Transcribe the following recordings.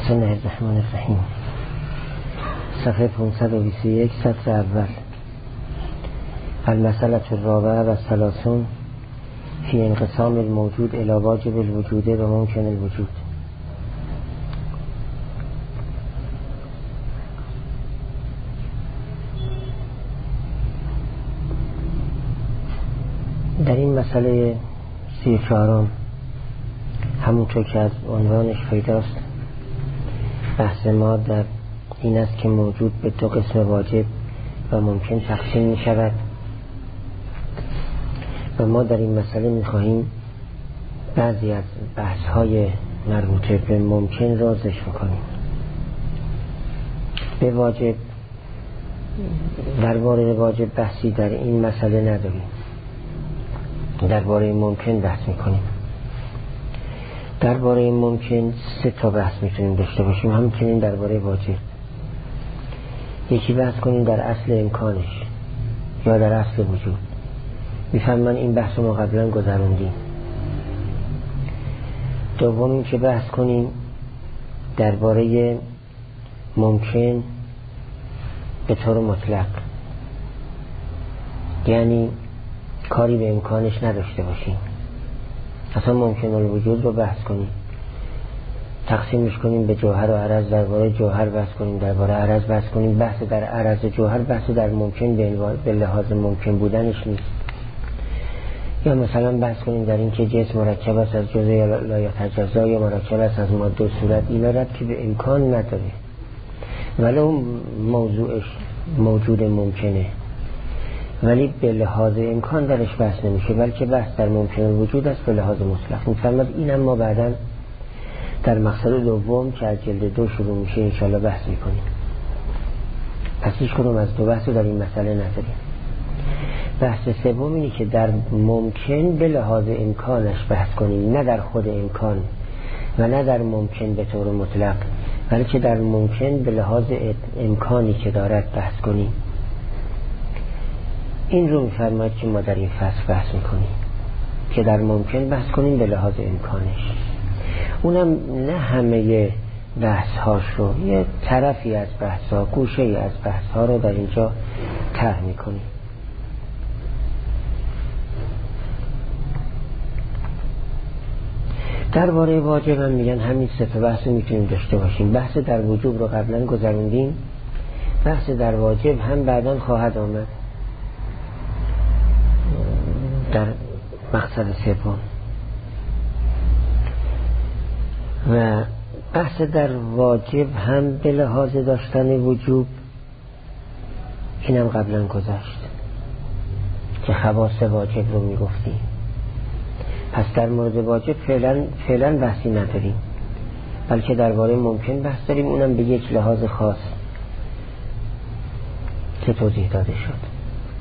بسم الله الرحمن الرحیم. صفحه 521 سطر اول. المسألة الرابعه و الثلاثون فی انقسام الموجود الی واجب الوجود و ممکن الوجود. در این مسئله 34 همونطور که از عنوانش پیداست، بحث ما در این است که موجود به دو قسم واجب و ممکن تقسیم می شود و ما در این مسئله می خواهیم بعضی از بحث های مربوطه به ممکن را ذکر کنیم. به واجب، درباره واجب بحثی در این مسئله نداریم، درباره ممکن بحث می کنیم. درباره ممکن 3 تا بحث میتونیم داشته باشیم، همچنین درباره واجب. یکی بحث کنیم در اصل امکانش یا در اصل وجود. میفهمن این بحث رو ما قبلا گذروندیم. دوم این که بحث کنیم درباره ممکن به طور مطلق، یعنی کاری به امکانش نداشته باشیم. اصلا ممکن الوجود رو بحث کنیم، تقسیمش کنیم به جوهر و عرض، درباره جوهر بحث کنیم، درباره عرض بحث کنیم. بحث در عرض جوهر بحث در ممکن به لحاظ ممکن بودنش نیست. یا مثلا بحث کنیم در این که جسم مرکب است از جزء لا یتجزا یا مرکب است از ماده و صورت. اینا ربطی به امکان نداره، ولو موضوعش موجود ممکنه، ولی به لحاظ امکان درش بحث نمیشه، بلکه بحث در ممکن الوجود است به لحاظ مطلق. می‌فرماد اینم ما بعداً در مقصد دوم که از جلد 2 شروع میشه انشاءالله بحث میکنیم. پس هیچ کدوم از 2 بحث در این مسئله نداریم. بحث سوم اینه که در ممکن به لحاظ امکانش بحث کنیم، نه در خود امکان و نه در ممکن به طور مطلق، بلکه در ممکن به لحاظ امکانی که دارد بحث کنیم. این رو می‌فرماید که ما در این فصل بحث میکنیم که در ممکن بحث کنیم به لحاظ امکانش. اونم نه همه بحث هاش رو، یه طرفی از بحث ها، گوشه ای از بحث ها رو در اینجا طرح میکنیم. درباره واجب هم میگن همین 3 تا بحث میتونیم داشته باشیم. بحث در وجوب رو قبلا گذروندیم، بحث در واجب هم بعداً خواهد آمد در مقصد سوم. و بحث در واجب هم به لحاظ داشتن وجوب، اینم قبلا گذشت که خواص واجب رو میگفتیم. پس در مورد واجب فعلا بحثی نداریم، بلکه درباره ممکن بحث داریم، اونم به یک لحاظ خاص که توضیح داده شد.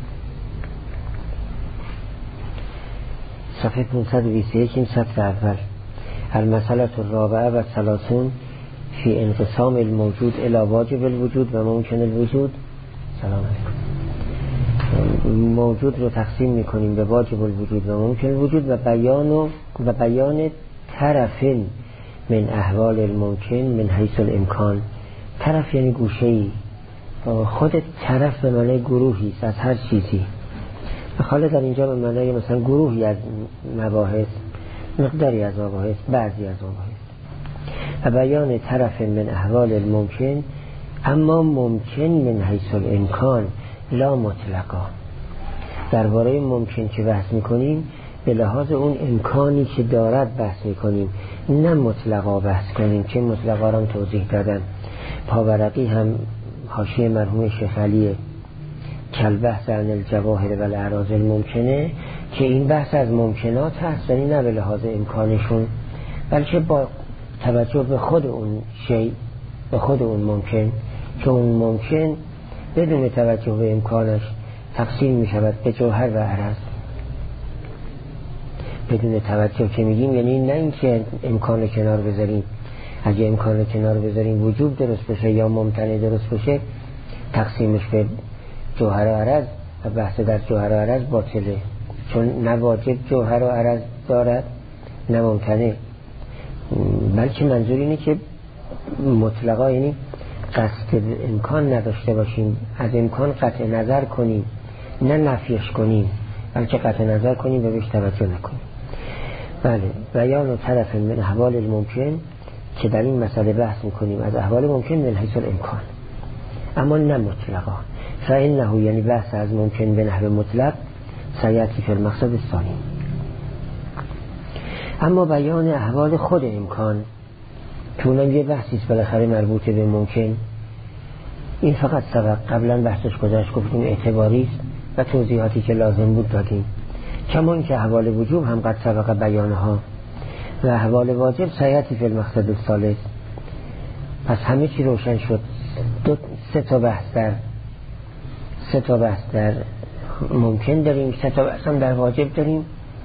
صفحه 521 این سطر اول. المسألة الرابعه و الثلاثون فی انقسام الموجود الی واجب الوجود و ممکن الوجود. سلام علیکم. موجود رو تقسیم میکنیم به واجب الوجود و ممکن الوجود و بیان طرف من احوال الممکن من حیث الامکان. طرف یعنی گوشه‌ای، خود طرف به معنی گروهی است از هر چیزی. حالا در اینجا به معنی مثلا گروهی از مباحث، مقداری از مباحث، بعضی از مباحث. و بیان طرف من احوال الممکن، اما ممکن من حیث الامکان لا مطلقا. درباره ممکن که بحث میکنیم به لحاظ اون امکانی که دارد بحث میکنیم، نه مطلقا بحث کنیم که مطلقا را توضیح دادن. پاورقی هم حاشیه مرحوم شیخ علیه کل بحث عن الجواهر و الاعراض الممکنه، که این بحث از ممکنات هست، یعنی نه به لحاظ امکانشون، بلکه با توجه به خود اون شیء، به خود اون ممکن، که اون ممکن بدون توجه به امکانش تقسیم می شود به جوهر و عرض. بدون توجه که میگیم یعنی نه اینکه امکان رو کنار بذاریم، اگه امکان رو کنار بذاریم وجوب درست بشه یا ممتنع درست بشه، تقسیمش به جوهر و عرض و بحث در جوهر و عرض باطله، چون نه واجب جوهر و عرض دارد نه ممتنع، بلکه منظور اینه که مطلقا یعنی قصد امکان نداشته باشیم، از امکان قطع نظر کنیم، نه نفیش کنیم، بلکه قطع نظر کنیم و بهش توجه نکنیم. بله، بیان و طرف من احوال الممکن که در این مسئله بحث میکنیم از احوال ممکن من حیث الامکان، اما نه مطلقا. فإنه یعنی بحث از ممکن به نحو مطلق سیأتی فی المقصد الثانی. اما بیان احوال خود امکان که اونم یه بحثیست بالاخره مربوط به ممکن، این فقط سبق قبلا بحثش گذاشت، گفتیم اعتباریست و توضیحاتی که لازم بود دادیم. کما این که احوال وجوب هم قد سبق بیانها و احوال واجب سیأتی فی المقصد الثالث. پس همه چی روشن شد. سه تا بحث در ممکن داریم، 3 تا بحث هم در واجب داریم.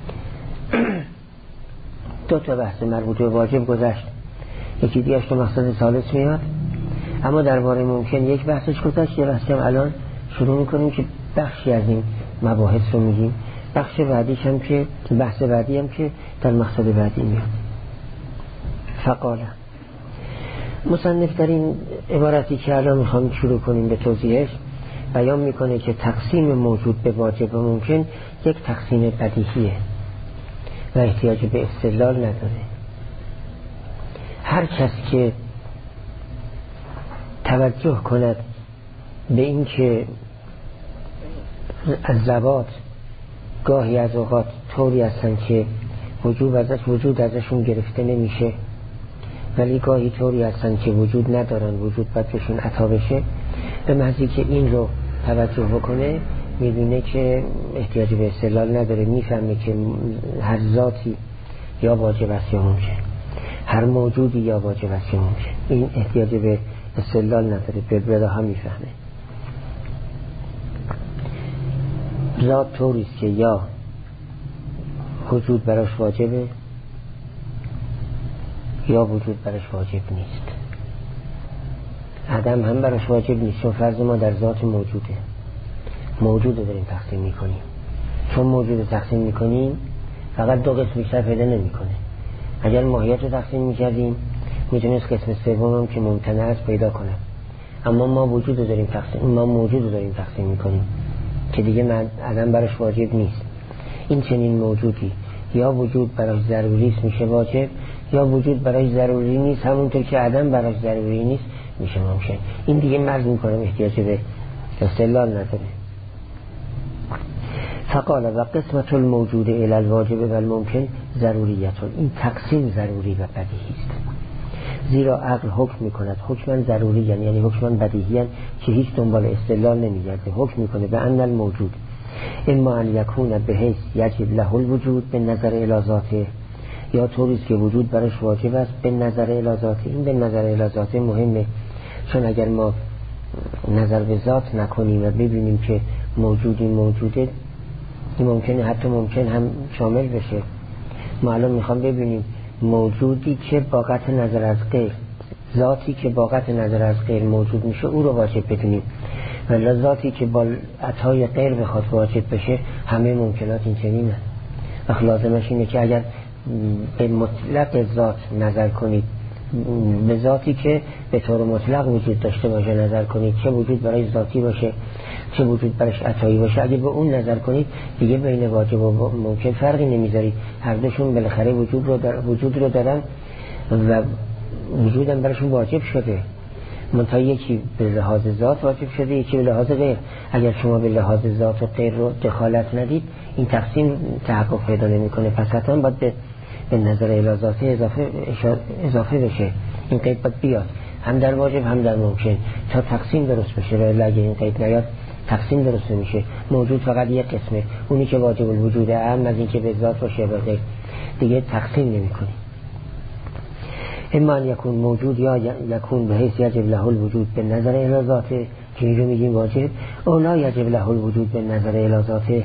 2 تا بحث مربوط به واجب گذشت، یکی دیگه تو مقصد ثالث میاد. اما درباره ممکن یک بحثش گذشت، یه بحثی هم الان شروع میکنیم که بخشی از این مباحث رو میگیم. بخش بعدیش هم که بحث بعدی هم که در مقصد بعدی میاد. فقاله مصنف در این عبارتی که الان میخوام شروع کنیم به توضیحش بیان میکنه که تقسیم موجود به واجب و ممکن یک تقسیم بدیهیه و احتیاج به استدلال نداره. هر کس که توجه کند به این که از ذوات گاهی از اوقات طوری هستن که وجود ازشون گرفته نمیشه، ولی گاهی طوری هستن که وجود ندارن، وجود باید بهشون عطا بشه، به محضی که این رو توجه بکنه میبینه که احتیاج به استدلال نداره. میفهمه که هر ذاتی یا واجب است یا ممکن، هر موجودی یا واجب است یا ممکن. این احتیاج به استدلال نداره، به بلا هم میفهمه. ذات طوری است که یا وجود براش واجبه یا وجود براش واجب نیست. عدم هم براش واجب نیست، چون فرض ما در ذات موجود رو داریم تقسیم میکنیم. چون موجود رو تقسیم میکنیم فقط 2 قسم بیشتر پیدا نمیکنه. اگر ماهیت رو تقسیم میکردیم میتونست قسم سوم که ممتنع است پیدا کنه. اما ما موجود رو داریم تقسیم میکنیم که دیگه عدم براش واجب نیست. این چنین موجودی یا وجود براش ضروری است میشه واجب، یا وجود براش ضروری نیست همونطور که عدم براش ضروری نیست میشه ممکن. این دیگه مرز میکنه احتیاج به استدلال نداره. فقال و قسمت الموجود الی الواجب و الممکن ضروریت. این تقسیم ضروری و بدیهی است، زیرا عقل حکم میکند حکما ضروری یعنی حکما بدیهی که هیچ دنبال استدلال نمیگرده. حکم میکنه به ان الموجود اما ان یکون بحیث یجب له الوجود به نظر الی ذاته، یا طوریست که وجود براش واجب است به نظر الی ذاته. این به نظر الی ذاته مهمه، چون اگر ما نظر به ذات نکنیم و ببینیم که موجوده این ممکنه حتی ممکن هم شامل بشه. ما الان میخوام ببینیم موجودی که با قطع نظر از غیر، ذاتی که با قطع نظر از غیر موجود میشه او رو واجب بدونیم، ولی ذاتی که با عطای غیر بخواد واجب بشه همه ممکنات این چنینه. وقت لازمش اینه که اگر به مطلق ذات نظر کنید، به ذاتی که به طور مطلق وجود داشته باشه نظر کنید، چه وجود برای ذاتی باشه چه وجود برایش عطایی باشه، اگه به اون نظر کنید دیگه بین واجب و ممکن فرقی نمیذارید. هر دوشون بالاخره وجود رو دارن و وجودم براشون واجب شده، منتها یکی به لحاظ ذات واجب شده یکی به لحاظ غیر. اگر شما به لحاظ ذات و غیر رو دخالت ندید این تقسیم تحقق پیدا نمیکنه. پس حتما باید به نظر الازاته اضافه بشه. این قید باید بیاد هم در واجب هم در ممکن تا تقسیم درست بشه، ولی اگه این قید نیاد تقسیم درست نمیشه. موجود فقط یک قسمه، اونی که واجب الوجود هم از این که به ذات باشه به غیر دیگه تقسیم نمیکنی. اما ان یکون موجود یا یکون به حیث یجب له الوجود به نظر الازاته که اینجا میگیم واجب، او لا یجب له الوجود به نظر الازاته.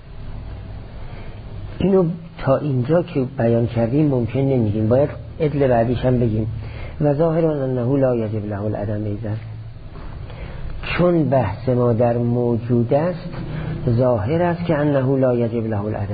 اینو تا اینجا که بیان کردیم ممکن نمیگیم، باید عدل بعدیش هم بگیم. و ظاهرا انه لا یجب له العدم ایضا، چون بحث ما در موجود است ظاهر است که انه لا یجب له العدم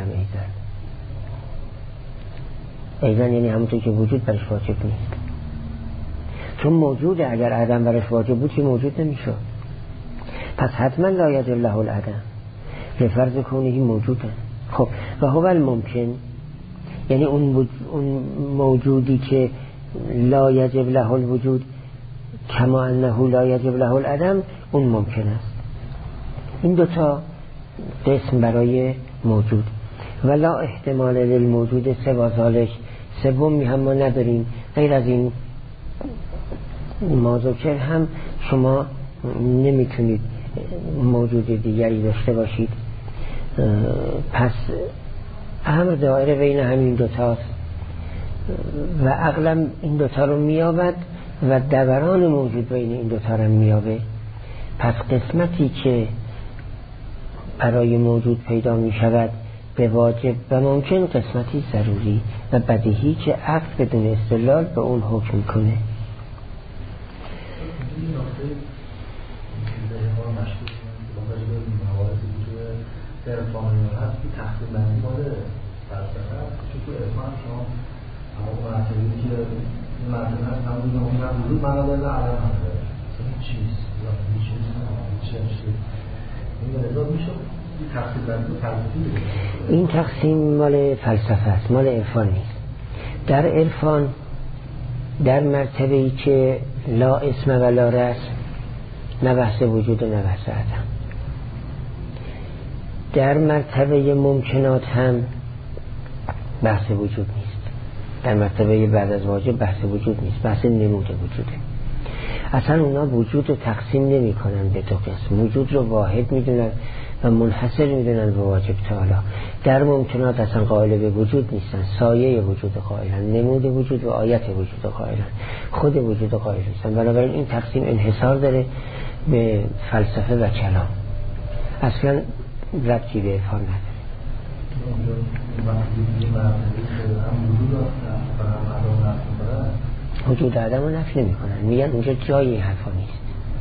ایضا یعنی همونطور که وجود برش واجب نیست. چون موجوده، اگر عدم برش واجب بود که موجود نمیشد. پس حتما لا یجب له العدم به فرض کونه موجوده. خب و هو الممکن، یعنی اون موجودی که لا یجب له الوجود کما انه لا یجب له العدم، اون ممکن است. این دوتا قسم برای موجود. ولا احتمال للموجود سوا ذالک، سومی هم ما نداریم غیر از این ماذکر هم شما نمیتونید موجود دیگری داشته باشید. پس امر دایره بین همین دوتاست و عقلم این دوتا رو میابد و دوران موجود بین این دوتا رو میابه. پس قسمتی که برای موجود پیدا میشود به واجب و ممکن، قسمتی ضروری و بدیهی که عقل بدون استدلال به اون حکم کنه. ارفانی هست که تقسیم بندی مال فلسفه هست، چون تو ارفان شما همون مرتبهی که این مرتبه هست همون نمونه وجود معنا داره نه عدم هم داره، مثلا چیست یا چیز نمیشه این نظام میشه این تقسیم بندی فلسفی بده. این تقسیم مال فلسفه است، مال عرفان نیست. در عرفان در مرتبهی که لا اسم و لا رسم، نه بحث وجود و نه بحث عدم. در مرتبه ممکنات هم بحث وجود نیست. در مرتبه بعد از واجب بحث وجود نیست، بحث نمود وجوده. اصلا اونا وجود رو تقسیم نمی کنن به دو قسم، وجود رو واحد می دونن و منحصر می دونن به واجب تعالی. در ممکنات اصلا قائل به وجود نیستن، سایه وجود قائلن، نمود وجود و آیت وجود قائلن، خود وجود قائل نیستن. بنابراین این تقسیم انحصار داره به فلسفه و کلام، اصلا ربطی به عرفان نداره. وجود عدم رو نفی نمی کنن، میگن اونجا جای این حرفا نیست،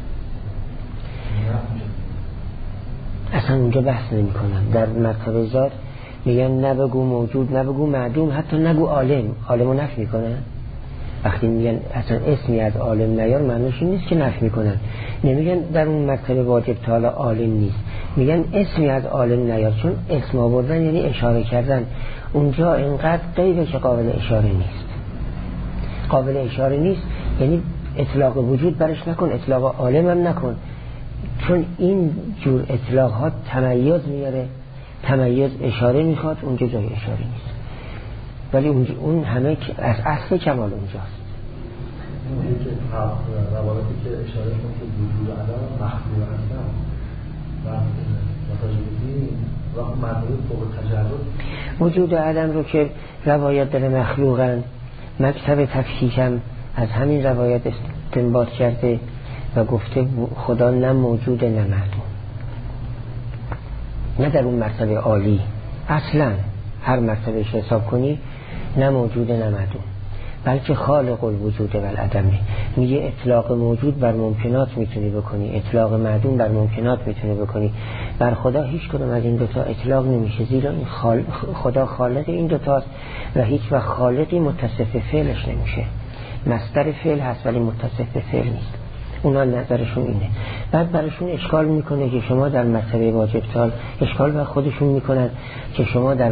اصلا اونجا بحث نمی کنن. در مرتبه ذات میگن نبگو موجود، نبگو معدوم، حتی نگو عالم. عالم رو نفی می کنن. وقتی میگن اصلا اسمی از عالم نیار، معنیش این نیست که نفی میکنن. نمیگن در اون مرتبه واجب تعالی عالم نیست، میگن اسمی از عالم نیار، چون اسم آوردن یعنی اشاره کردن. اونجا اینقدر غیره که قابل اشاره نیست. قابل اشاره نیست یعنی اطلاق وجود برش نکن، اطلاق عالم هم نکن، چون این جور اطلاق ها تمیز میاره، تمیز اشاره میخواد، اونجا جای اشاره نیست. ولی اون همه از اصل کمال اونجاست. اون که روابطی که اشاره کنه که وجود عدم مخلوق هستن و متجاوزی و مرتبه فوق تجرد، وجود عدم رو که روایت داره مخلوقن، مکتب تفکیکم از همین روایت استنباط کرده و گفته خدا نه موجود نه معدوم، نه در اون مرتبه عالی، اصلا هر مرتبه حساب کنی نه موجود نه معدوم، بلکه خالق الوجود و العدمه. میگه اطلاق موجود بر ممکنات میتونی بکنی، اطلاق معدوم بر ممکنات میتونی بکنی، بر خدا هیچ کدوم از این دوتا اطلاق نمیشه، زیرا این خدا خالق این دوتاست و هیچ وقت خالقی متصف فعلش نمیشه. مصدر فعل هست ولی متصف فعل نیست. اونا نظرشون اینه. بعد براشون اشکال میکنه که شما در مرتبه واجب تعالی، اشکال بر خودشون میکنن که شما در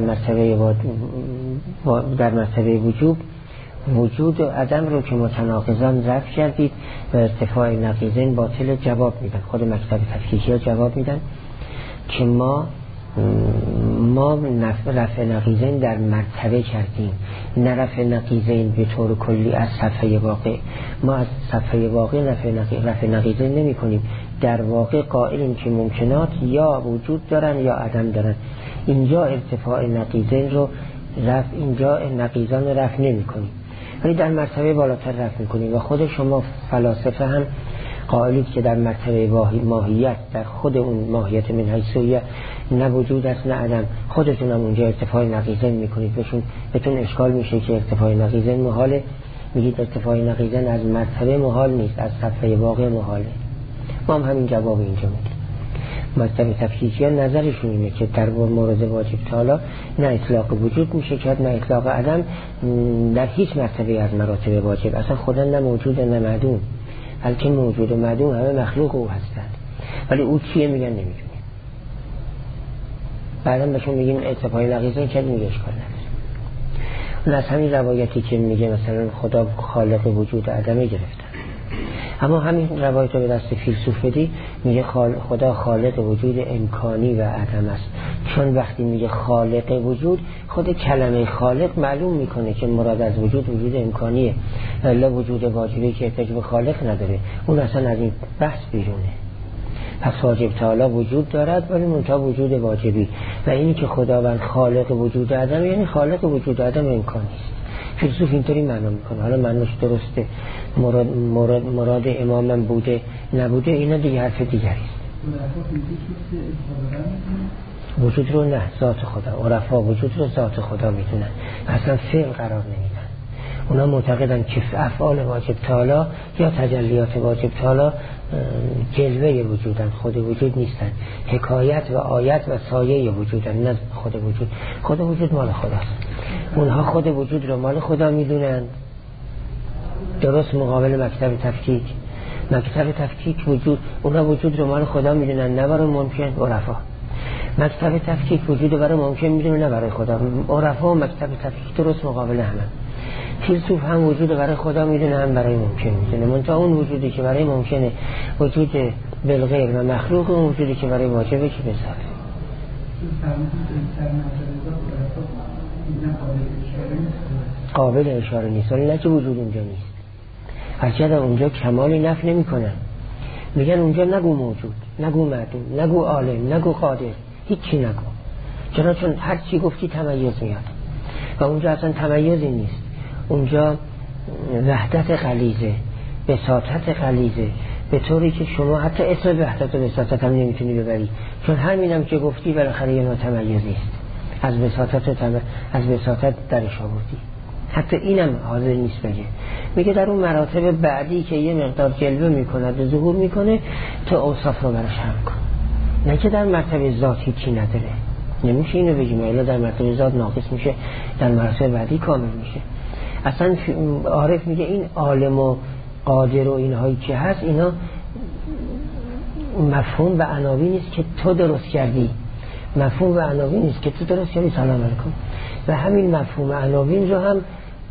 مرتبه وجوب وجود و عدم رو که متناقضان رفع کردید و ارتفاع نقیضین باطل. جواب میدن، خود مکتب تفکیکی ها جواب میدن که ما رفع نقیضین در مرتبه کردیم، نه رفع نقیضین به طور کلی از صفحه واقع. ما از صفحه واقع رفع نقیضین نمی کنیم، در واقع قائلیم که ممکنات یا وجود دارن یا عدم دارن. اینجا ارتفاع نقیضین رو رفع، اینجا نقیضان رو رفع نمی کنیم، ولی در مرتبه بالاتر رفع می کنیم. و خود شما فلاسفه هم قائلید که در مرتبه ماهیت، در خود اون ماهیت من حیثیه نه وجود است نه عدم، خودتون هم اونجا ارتفاع نقیضین میکنید. بهتون اشکال میشه که ارتفاع نقیضین محاله، میگید ارتفاع نقیضین از مرتبه محال نیست، از صفحه واقع محاله. ما هم همین جواب اینجا میدیم. مکتب تفکیکی ها نظرشون اینه که در مورد واجب تعالی نه اطلاق وجود میشه کرد نه اطلاق عدم در هیچ مرتبه از مراتب واجب. اصلا خدا نه موجود نه معدوم، بلکه موجود و معدوم همه مخلوق او هستند. ولی او چیه میگن نمیدونیم. بعدا بهشون میگیم اتفاقی نقیزه که میگه اشکال نداره. اون از همین روایتی که میگه مثلا خدا خالق وجود عدمه گرفتن، اما همین روایت رو به دست فیلسوف بدی میگه خدا خالق وجود امکانی و عدم است. چون وقتی میگه خالق وجود، خود کلمه خالق معلوم میکنه که مراد از وجود امکانیه، الا وجود واجبی که احتیاج به خالق نداره، اون اصلا از این بحث بیرونه. پس واجب تعالی وجود دارد ولی منتها وجود واجبی، و اینی که خداوند خالق وجود عدم یعنی خالق وجود عدم امکانی است. فیلسوف اینطوری معنا میکنه. حالا معناش درسته، مراد امامم بوده نبوده، اینا دیگه حرف دیگری است. وجود رو نه ذات خدا، عرفا وجود رو ذات خدا میدونن، اصلا فعل قرار نمیدن. اونا معتقدن که افعال واجب تعالی یا تجلیات واجب تعالی جلوه وجودن، خود وجود نیستن، حکایت و آیت و سایه وجودن، نه خود وجود. خود وجود مال خداست. اونها خود وجود رو مال خدا میدونند، درست مقابل مکتب تفکیک. مکتب تفکیک وجود، اونها وجود رو مال خدا میدونن نه برای ممکن عرفا. مکتب تفکیک وجود رو برای ممکن میدونه نه برای خدا. عرفا و مکتب تفکیک درست مقابل همه. فیلسوف هم وجود برای خدا میدونه هم برای ممکن میدونه، منتها اون وجودی که برای ممکنه وجود بالغیر و مخلوق، اون وجودی که برای واجبه که بذاره. قابل اشاره نیست، ولی نه که وجود اونجا نیست. هرچند اونجا کمالی نفی نمی کنن، میگن اونجا نگو موجود، نگو معدوم، نگو عالم، نگو قادر، هیچی نگو، چون هر چی گفتی تمیز میاد و اونجا اصلا تمیزی نیست. اونجا وحدت غلیظه، بساطت غلیظه، به طوری که شما حتی اسم وحدت و بساطت هم نمیتونی ببری، چون همینم که گفتی بالاخره یه نوع تمیزی است. از بساطت درش آوردی، حتی اینم حاضر نیست بگه. میگه در اون مراتب بعدی که یه مقدار جلوه میکند و ظهور میکنه تو اوصاف رو براش هم کن، نه که در مرتبه ذات هیچی نداره. نمیشه اینو بگیم الا در مرتبه ذات ناقص میشه، در مرتبه بعدی کامل میشه. اصلا عارف میگه این عالم و قادر و اینهایی که هست، اینا مفهوم و عناوین نیست که تو درست کردی، مفهوم و عناوین نیست که تو درست کردی، سلام علیکم. و همین مفهوم و عناوین رو هم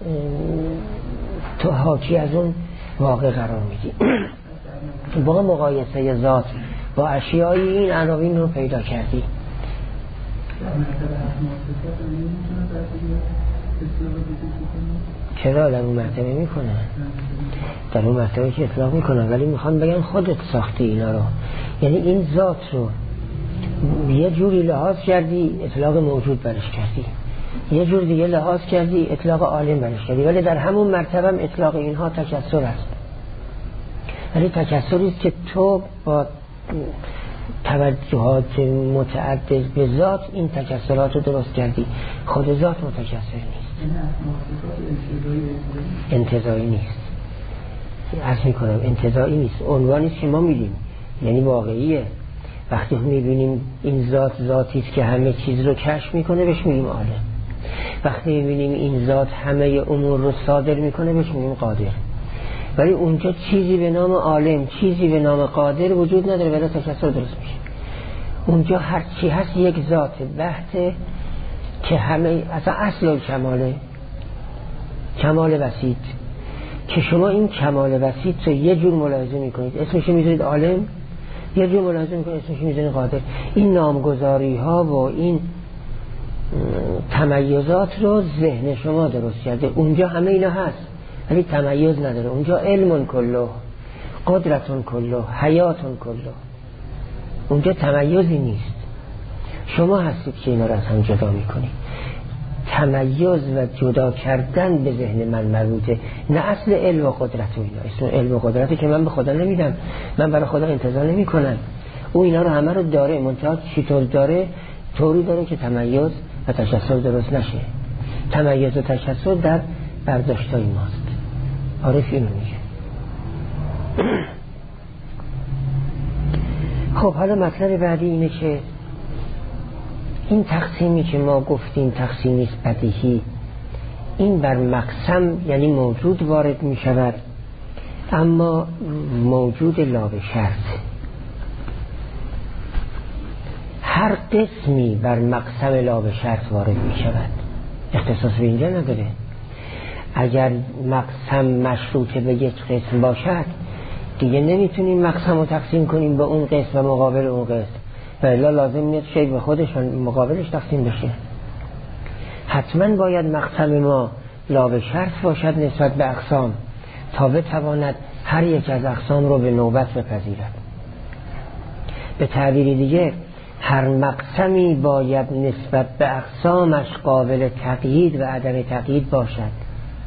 تو حاکی از اون واقع قرار میدی. با مقایسه ذات با اشیایی این عناوین رو پیدا کردی. چرا در اون مرتبه میکنن؟ در اون مرتبه که اطلاق میکنن، ولی میخوان بگن خودت ساختی اینا رو. یعنی این ذات رو یه جوری لحاظ کردی اطلاق موجود برش کردی، یه جور دیگه لحاظ کردی اطلاق عالم برش کردی، ولی در همون مرتبه هم اطلاق اینها تکثر است. ولی تکثری است که تو با توجهات متعدد به ذات این تکثرات رو درست کردی. خود ذات متکثر نیست، انتزاعی نیست. عرض میکنم انتزاعی نیست، عنوانیست که ما میدیم، یعنی واقعیه. وقتی میبینیم این ذاتی است که همه چیز رو کشف میکنه بهش میگیم عالم. وقتی میبینیم این ذات همه امور رو صادر میکنه بهش میگیم قادر. ولی اونجا چیزی به نام عالم، چیزی به نام قادر وجود نداره، ولی تکثر درست میشه. اونجا هر چی هست یک ذات بحته که همه اصلا اصل کماله، کمال وسیط، که شما این کمال وسیط رو یه جور ملاحظه میکنید اسمش میذارید عالم، یه جور ملاحظه میکنید اسمش میذارید قادر. این نامگذاری ها و این تمیزات رو ذهن شما درست کرده. اونجا همه اینا هست ولی تمیز نداره. اونجا علم کله، قدرتون کله، حیاتون کله. اونجا تمیزی نیست. شما هستید که اینا رو از هم جدا میکنید. تمیز و جدا کردن به ذهن من مربوطه، نه اصل علم و قدرت و اینا. اصل علم و قدرتی که من به خدا نمیدم، من برای خدا انتظار نمی کنم. او اینا رو همه رو داره، منتها چطور داره؟ طوری داره که تمیز و تکثر درست نشه. تمیز و تکثر در برداشتای ماست. عارف اینو میگه. خب حالا مطلب بعدی اینه که این تقسیمی که ما گفتیم تقسیمی است بدیهی، این بر مقسم یعنی موجود وارد می شود، اما موجود لا به شرط. هر قسمی بر مقسم لا به شرط وارد می شود، اختصاص به اینجا نداره. اگر مقسم مشروط به یک قسم باشد دیگه نمیتونیم مقسم رو تقسیم کنیم به اون قسم و مقابل اون قسم، و الا لازم نیست شی به خودش مقابلش تقسیم بشه. حتما باید مقسم ما لا به شرط باشد نسبت به اقسام تا بتواند هر یک از اقسام رو به نوبت بپذیرد. به تعبیر دیگه هر مقسمی باید نسبت به اقسامش قابل تقیید و عدم تقیید باشد.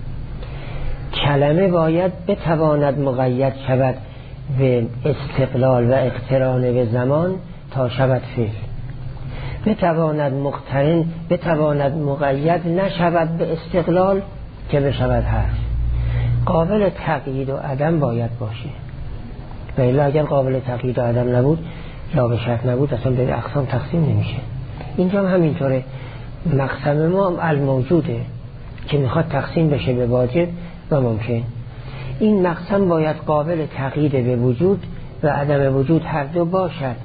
کلمه باید بتواند مقید شود به استقلال و اقتران به زمان تا شود فعل، بتواند مقترن، بتواند مقید نشود به استقلال که بشود حرف. قابل تقیید و عدم باید باشه، و الا اگر قابل تقیید و عدم نبود، لا به شرط نبود، اصلا به اقسام تقسیم نمیشه. اینجا هم همینطوره. مقسم ما الموجوده که میخواد تقسیم بشه به واجب و ممکن. این مقسم باید قابل تقیید به وجود و عدم وجود هر دو باشد،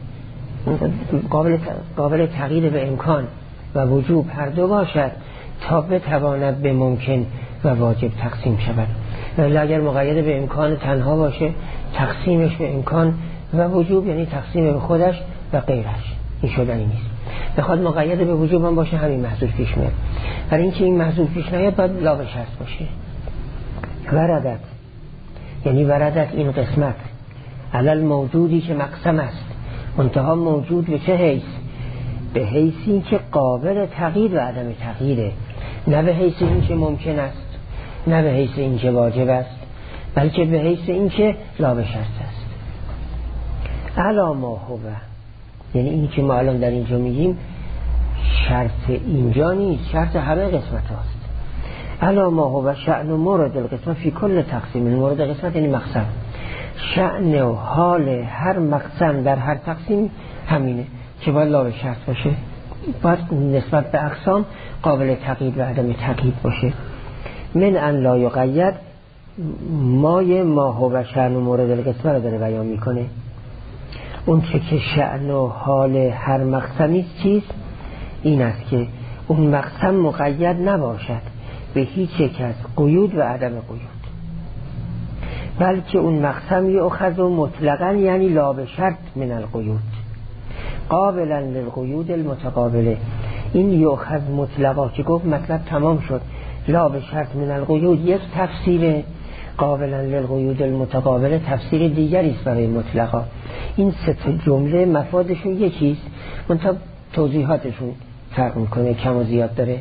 قابل تقیید به امکان و وجوب هر دو باشد تا بتواند به ممکن و واجب تقسیم شود. ولی اگر مقید به امکان تنها باشه، تقسیمش به امکان و وجوب یعنی تقسیم به خودش و غیرش، این شدنی نیست. بخواد مقید به وجوب هم باشه، همین محذوف پیش میاد. برای اینکه این محذوف پیش نیاد باید لا به شرط باشه. وردت یعنی وردت این قسمت علل موجودی که مقسم است، منتها موجود به چه حیث؟ به حیثی که قابل تغییر و عدم تغییره، نه به حیث این که ممکن است، نه به حیث این که واجب است، بلکه به حیث این که لا به شرط است. علا ما هو، یعنی این که ما الان در اینجا میگیم شرط اینجا نیست، شرط همه قسمت هاست. علا ما هو شأن و مورد القسمت فی کل تقسیم. مورد قسمت یعنی مقسم، شأن و حال هر مقسم در هر تقسیم همینه که باید لا به شرط باشه، باید نسبت به اقسام قابل تقیید و عدم تقیید باشه. من ان لا یقید مای ما هو شأن و مورد القسمت رو داره بیان میکنه. اون چه که شأن و حال هر مقسمی چیست؟ این است که اون مقسم مقید نباشد به هیچ یک از قیود و عدم قیود، بلکه اون مقسم یؤخذ مطلقاً یعنی لا به شرط من القیود قابلا للقیود المتقابله. این یؤخذ مطلقا که گفت مطلب تمام شد. لا به شرط من القیود یک تفسیر، قابلا للقیود المتقابله تفسیر دیگری است برای مطلقا. این سه جمله مفادشون یکیست، منتها توضیحاتشون فرق میکنه، کم و زیاد داره.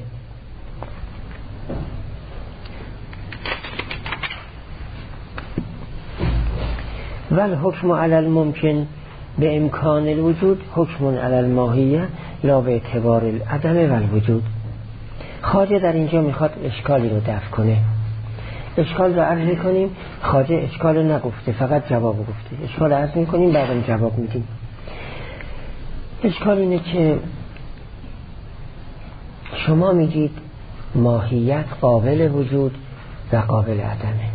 ول حکم علی الممکن به امکان الوجود حکم علی الماهیه لا به اعتبار العدم و الوجود. خواجه در اینجا میخواد اشکالی رو دفع کنه. اشکال رو عرض کنیم. خواجه اشکال رو نگفته، فقط جواب رو گفته. اشکال عرض میکنیم بعدم جواب میدیم. اشکال اینه که شما میگید ماهیت قابل وجود و قابل عدمه.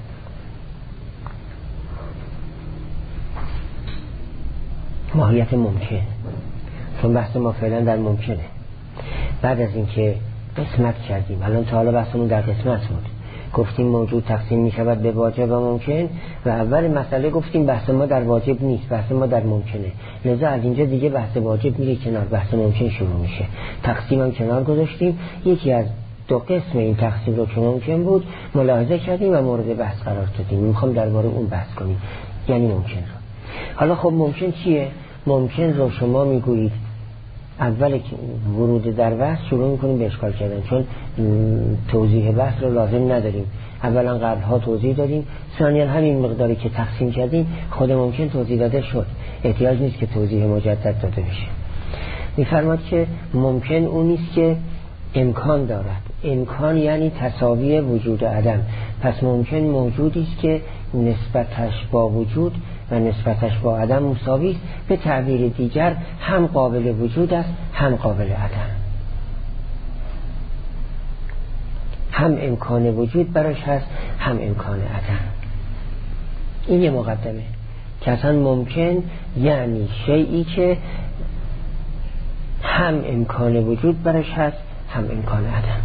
ماهیت ممکن، چون بحث ما فعلا در ممکنه. بعد از اینکه قسمت کردیم، الان تا حالا بحثمون در قسمت بود، گفتیم موجود تقسیم می شود به واجب و ممکن، و اول مسئله گفتیم بحث ما در واجب نیست، بحث ما در ممکنه. لذا از اینجا دیگه بحث واجب میره کنار، بحث ممکن شروع میشه. تقسیم هم کنار گذاشتیم. یکی از دو قسم این تقسیم رو که ممکن بود ملاحظه کردیم و مورد بحث قرار دادیم. میخوام درباره اون بحث کنیم، یعنی ممکن رو. حالا خب ممکن چیه؟ ممکن رو شما میگویید اول که ورود در بحث شروع میکنیم به اشکال کردن، چون توضیح بحث رو لازم نداریم. اولا قبلها توضیح دادیم، ثانیا همین مقداری که تقسیم کردیم خود ممکن توضیح داده شد، احتیاج نیست که توضیح مجدد داده بشه. میفرماد که ممکن اون نیست که امکان دارد. امکان یعنی تساوی وجود و عدم. پس ممکن موجودی است که نسبتش با وجود و نسبتش با عدم مساوی است. به تعبیر دیگر هم قابل وجود است هم قابل عدم، هم امکان وجود براش هست هم امکان عدم. این یه مقدمه که اصلا ممکن یعنی شیئی که هم امکان وجود براش هست هم امکان عدم.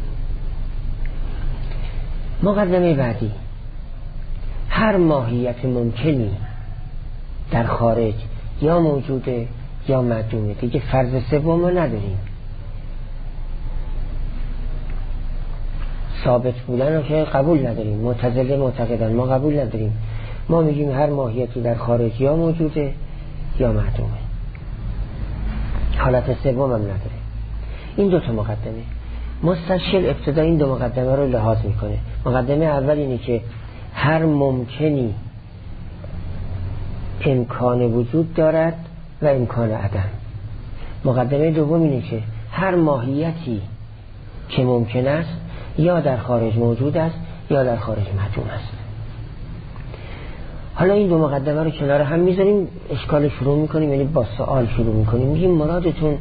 مقدمه بعدی، هر ماهیت ممکنی در خارج یا موجوده یا معدومه. دیگه فرض سوم ما نداریم، ثابت بودن رو که قبول نداریم، معتزله معتقدن، ما قبول نداریم. ما میگیم هر ماهیتی در خارج یا موجوده یا معدومه، حالت سوم هم نداره. این دو تا مقدمه. مستشکل ابتدا این دو مقدمه رو لحاظ میکنه. مقدمه اول اینه که هر ممکنی امکان وجود دارد و امکان عدم. مقدمه دوم اینه که هر ماهیتی که ممکن است یا در خارج موجود است یا در خارج معدوم است. حالا این دو مقدمه رو کنار هم میذاریم، اشکال شروع میکنیم، یعنی با سوال شروع میکنیم. میگیم مرادتون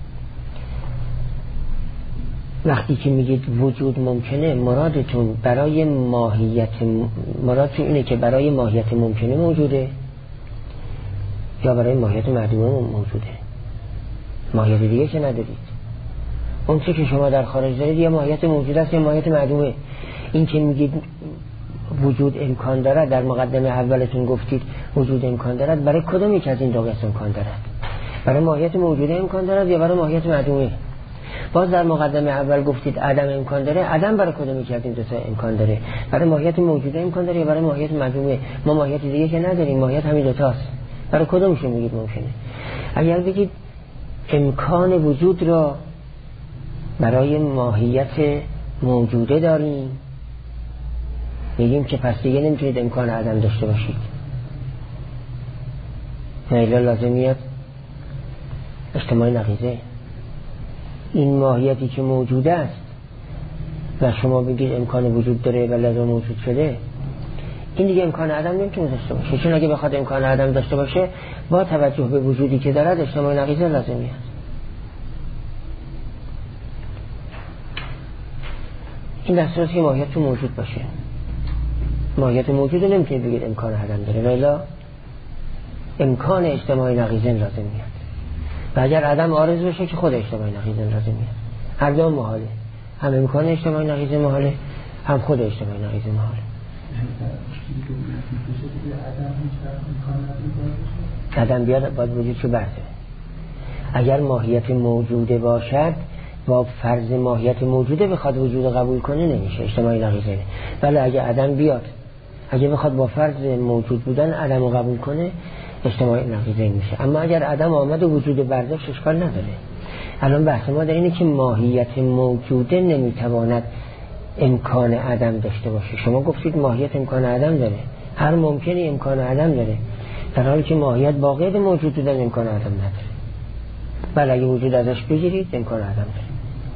وقتی که میگید وجود ممکنه، مرادتون برای ماهیت، مرادتون اینه که برای ماهیت ممکنه موجوده یا برای ماهیت معدومه موجوده؟ ماهیت دیگه که ندارید. اون چه که شما در خارج دارید یا ماهیت موجود است یا ماهیت معدومه. این که میگید وجود امکان دارد، در مقدمه اولتون گفتید وجود امکان دارد، برای کدوم یک از این دو قسم امکان دارد؟ برای ماهیت موجوده امکان دارد یا برای ماهیت معدومه؟ باز در مقدمه اول گفتید عدم امکان داره، عدم برای کدوم یک از این دو تا امکان داره؟ برای ماهیت موجوده امکان داره یا برای ماهیت معدومه؟ ما ماهیت دیگه که نداریم، ماهیت همین دو تاست. برای کدومشون میگید ممکنه؟ اگر بگید امکان وجود را برای ماهیت موجوده داریم، میگیم که پس دیگه نمیتونید امکان عدم داشته باشید. نه لازمیت اجتماع نقیضه. این ماهیتی که موجوده است و شما بگید امکان وجود داره و لازم موجود شده، این دیگه امکان عدم نمیتونه داشته باشه. چون اگه بخواد امکان عدم داشته باشه، با توجه به وجودی که دارد اجتماع نقیضه لازمیه. این در صورتی که ماهیت تو موجود باشه. ماهیت موجود رو نمیتونید بگید امکان عدم داره، ولی امکان اجتماع نقیضه لازم میاد. و اگر عدم عارض باشه که خود اجتماع نقیضه لازم میاد. هر دو محاله، هم امکان اجتماع نقیضه محاله، هم خود اجتماع نقیضه محاله. عدم بیاد باید وجودشو برده. اگر ماهیت موجوده باشد با فرض ماهیت موجوده بخواد وجود قبول کنه نمیشه، اجتماع نقیضه. ولی اگه عدم بیاد، اگه بخواد با فرض موجود بودن عدم رو قبول کنه، اجتماع نقیضه میشه. اما اگر عدم آمد و وجود برداشت اشکال نداره. الان بحث ما در اینه که ماهیت موجوده نمیتواند امکان عدم داشته باشه. شما گفتید ماهیت امکان عدم داره، هر ممکنی امکان عدم داره، در حالی که ماهیت با قید موجود بودن امکان عدم نداره. بله اگه وجود ازش بگیرید امکان عدم داره.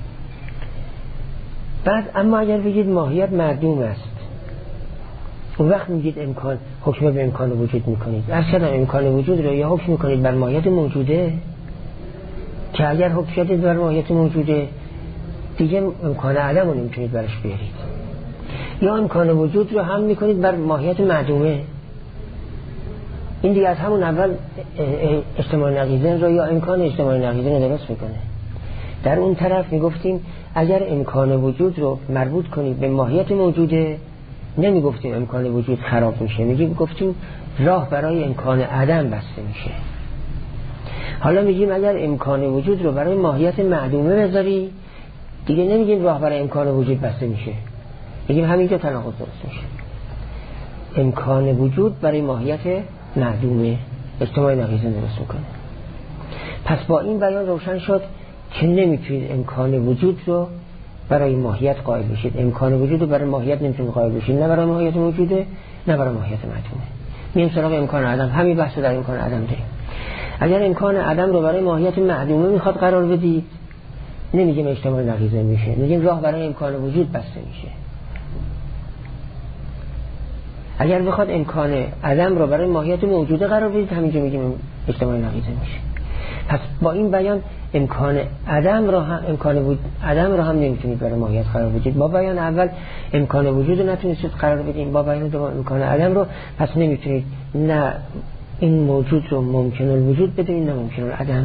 بعد اما اگر بگید ماهیت معدوم است، اون وقت میگید امکان، حکم به امکان وجود میکنید. اصلا امکان وجود رو یا حکم میکنید بر ماهیت موجوده، که اگر حکم شدید بر ماهیت موجوده دیگه امکان عدم رو نمیتونید برش بیارید، یا امکان وجود رو هم میکنید بر ماهیت معدومه. این دیگه از همون اول اجتماع نقیضه رو یا امکان اجتماع نقیضه رو درست میکنه. در اون طرف میگفتیم اگر امکان وجود رو مربوط کنید به ماهیت موجوده، نمیگفتیم امکان وجود خراب میشه، میگیم گفتیم راه برای امکان عدم بسته میشه. حالا میگیم اگر امکان وجود رو برای ماهیت معدومه بذاری، دیگه نمیگیم راه برای امکان وجود بسته میشه، میگیم همینجا تناقض درست میشه. امکان وجود برای ماهیت معدومه اجتماع نقیضه درست میکنه. پس با این بیان روشن شد که نمیتونید امکان وجود رو برای ماهیت قائل بشید. امکان وجود رو برای ماهیت نمیتونید قائل بشید، نه برای ماهیت موجوده نه برای ماهیت معدومه. میایم سراغ امکان عدم. همین بحث در امکان عدم داریم. اگر امکان عدم رو برای ماهیت معدومه میخواد قرار بدید، نمیگیم اجتماع نقیضه میشه، میگیم راه برای امکان وجود بسته میشه. اگر بخواد امکان عدم رو برای ماهیت موجوده قرار بدید، همینجا میگیم اجتماع نقیضه میشه. پس با این بیان امکان عدم رو هم نمیتونید برای ماهیت قرار بدید. با بیان اول امکان وجود رو نتونید قرار بدید، با بیان دوم امکان عدم رو پس نمیتونید نه این موجود رو ممکن الوجود بدونید نه ممکن العدم،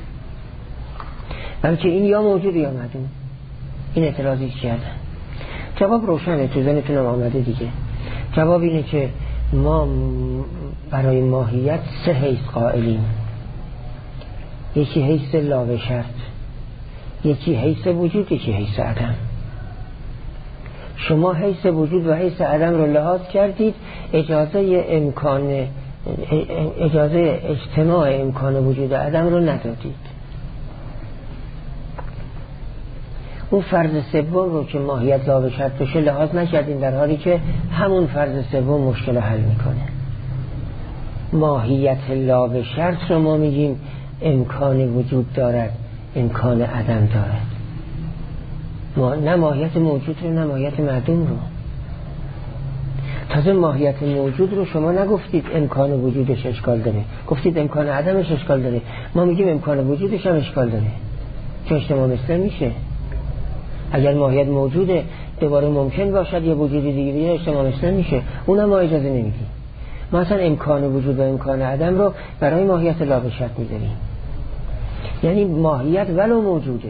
بلکه این یا موجود یا معدوم. این اعتراضی کردن. جواب روشنه، تو ذهنتون آمده دیگه. جواب اینه که ما برای ماهیت 3 حیث قائلیم. یکی حیث لا به شرط، یکی حیث وجود، یکی حیث عدم. شما حیث وجود و حیث عدم رو لحاظ کردید، اجازه اجتماع امکان وجود و عدم رو ندادید. اون فرض سوم رو که ماهیت لا به شرط بشه لحاظ نکردیم، در حالی که همون فرض سوم مشکل حل میکنه. ماهیت لا به شرط رو ما میگیم امکان وجود دارد، امکان عدم دارد. نه ماهیت موجود رو نه ماهیت معدوم رو. تازه ماهیت موجود رو شما نگفتید امکان وجودش اشکال داره، گفتید امکان عدمش اشکال داره. ما میگیم امکان وجودش هم اشکال داره، چون اجتماع مثل میشه. اگر ماهیت موجوده دوباره ممکن باشد یا وجود دیگه بیاد، اجتماع مثل میشه. اونم ما اجازه نمیدیم. ما اصلا امکان وجود و امکان عدم رو برای ماهیت لا به شرط میذاریم. یعنی ماهیت ولو موجوده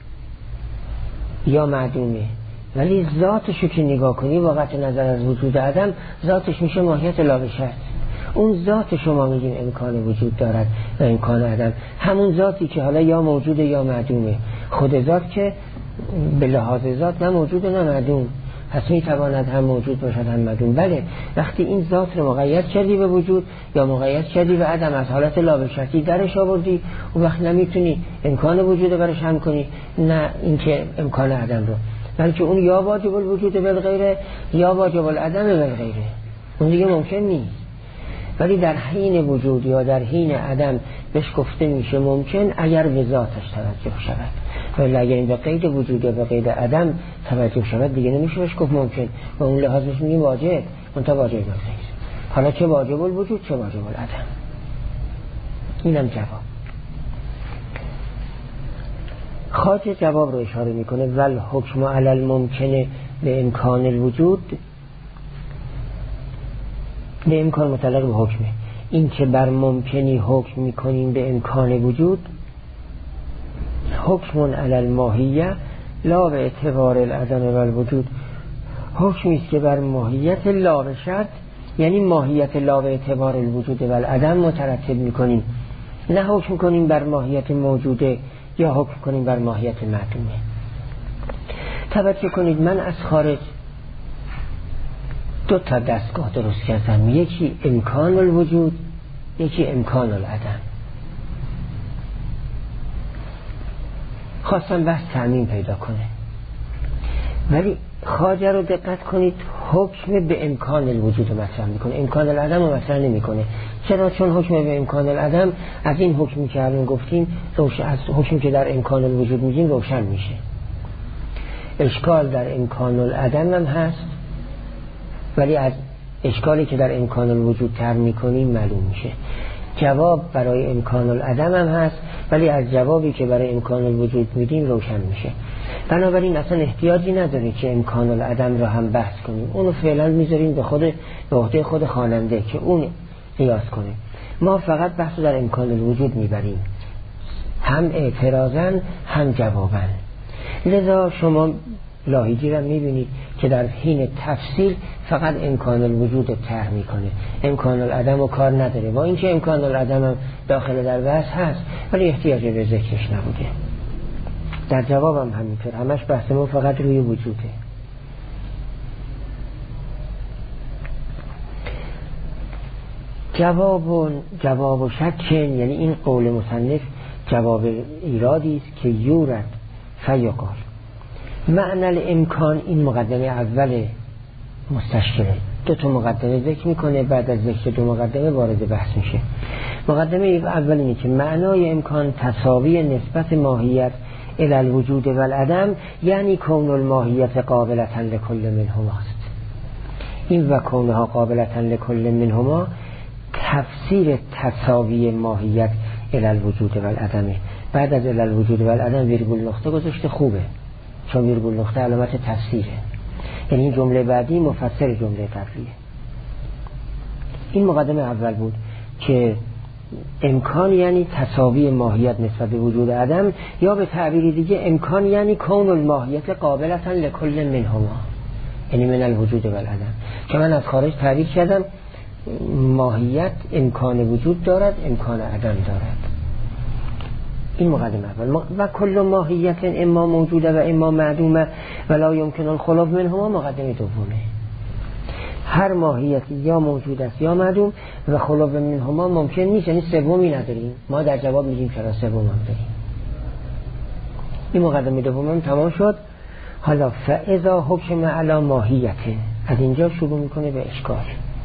یا معدومه، ولی ذاتشو که نگاه کنی با قطع نظر از وجود عدم، ذاتش میشه ماهیت لا به شرط. اون ذات شما میگیم امکان وجود دارد و امکان عدم، همون ذاتی که حالا یا موجوده یا معدومه. خود ذات که به لحاظ ذات نه موجود نه معدوم، پس میتواند هم موجود باشد هم معدوم. بله وقتی این ذات رو مقید کردی به وجود یا مقید کردی به عدم، از حالت لا به شرطی درش آوردی، اون وقت نمیتونی امکان وجود رو برش هم کنی نه اینکه امکان عدم رو، بلکه اون یا واجب الوجود بالغیره یا واجب العدم بالغیره، اون دیگه ممکن نیست. ولی در حین وجود یا در حین عدم بهش گفته میشه ممکن اگر به ذاتش توجه شود، ولی اگر این به قید وجود یا به قید عدم توجه شود دیگه نمیشه بهش گفت ممکن، و اون لحاظ بهش میگیم واجب. منتها واجب بالغیر، حالا چه واجب الوجود چه واجب العدم. اینم جواب. خواجه جواب رو اشاره میکنه ول حکم علی الممکن به امکان الوجود، به امکان متعلق به حکمه، این که بر ممکنی حکم میکنیم به امکان وجود، حکم علی الماهیه لا به اعتبار العدم و الوجود، حکمی است که بر ماهیت لا به شرط، یعنی ماهیت لا به اعتبار الوجود و العدم مترتب میکنیم، نه حکم کنیم بر ماهیت موجوده یا حکم کنیم بر ماهیت معدومه. توجه کنید من از خارج 2 دستگاه درست کردم، یکی امکان الوجود یکی امکان العدم. خواستم بحث تعمیم پیدا کنه، ولی خواجه رو دقت کنید حکم به امکان الوجود مطرح میکنه، امکان العدم رو مطرح نمیکنه. چرا؟ چون حکم به امکان العدم از این حکمی که الان گفتیم از حکمی که در امکان الوجود میگیم روشن میشه. اشکال در امکان العدم هم هست، ولی از اشکالی که در امکان الوجود تر میکنیم معلوم میشه. جواب برای امکان العدم هم هست، ولی از جوابی که برای امکان الوجود میدیم روشن میشه. بنابراین اصلا احتیاجی نداره که امکان العدم رو هم بحث کنیم، اونو فعلا میذاریم به عهده خود خواننده که اون قیاس کنه. ما فقط بحث در امکان الوجود میبریم، هم اعتراضاً هم جواباً. لذا شما لاهیجی را میبینید که در حین تفصیل فقط امکان الوجود طرح میکنه، امکان العدم و کار نداره، با اینکه امکان العدم هم داخل در بحث هست ولی احتیاج به ذکرش نبوده. در جوابم همینطور، همش بحث ما فقط روی وجوده. جواب و شک، یعنی این قول مصنف جواب ایرادی است که یورد فیقال معنی الامکان. این مقدمه اول مستشکله، 2 مقدمه ذکر میکنه، بعد از ذکر 2 مقدمه وارد بحث میشه. مقدمه اول اینه که معنای امکان تساوی نسبت ماهیت الی الوجود و العدم، یعنی کون الماهیت قابلة لکل منهما است. این و کونها قابلتا لکل منهما تفسیر تساوی ماهیت الی الوجود و العدمه. بعد از الی الوجود و العدم ویرگول نقطه گذاشته، خوبه، چون ویرگول نقطه علامت تفسیره، یعنی این جمله بعدی مفسر جمله قبلیه. این مقدمه اول بود که امکان یعنی تساوی ماهیت نسبت به وجود عدم، یا به تعبیر دیگه امکان یعنی کون الماهیت قابلتا لکل منهما، یعنی من الوجود و العدم. که من از خارج تعبیر کردم ماهیت امکان وجود دارد، امکان عدم دارد. این مقدمه اول. و کل ماهیت اما موجوده و اما معدومه ولا یمکن الخلاف منهما مقدمه دومه. هر ماهیتی یا موجود است یا معدوم و خلاف منهما ممکن نیست، یعنی سومی نداریم. ما در جواب میگیم چرا سوم هم داریم. این مقدمه دوم تمام شد. حالا فاذا حکم علی ماهیت، از اینجا شروع میکنه به اشکال.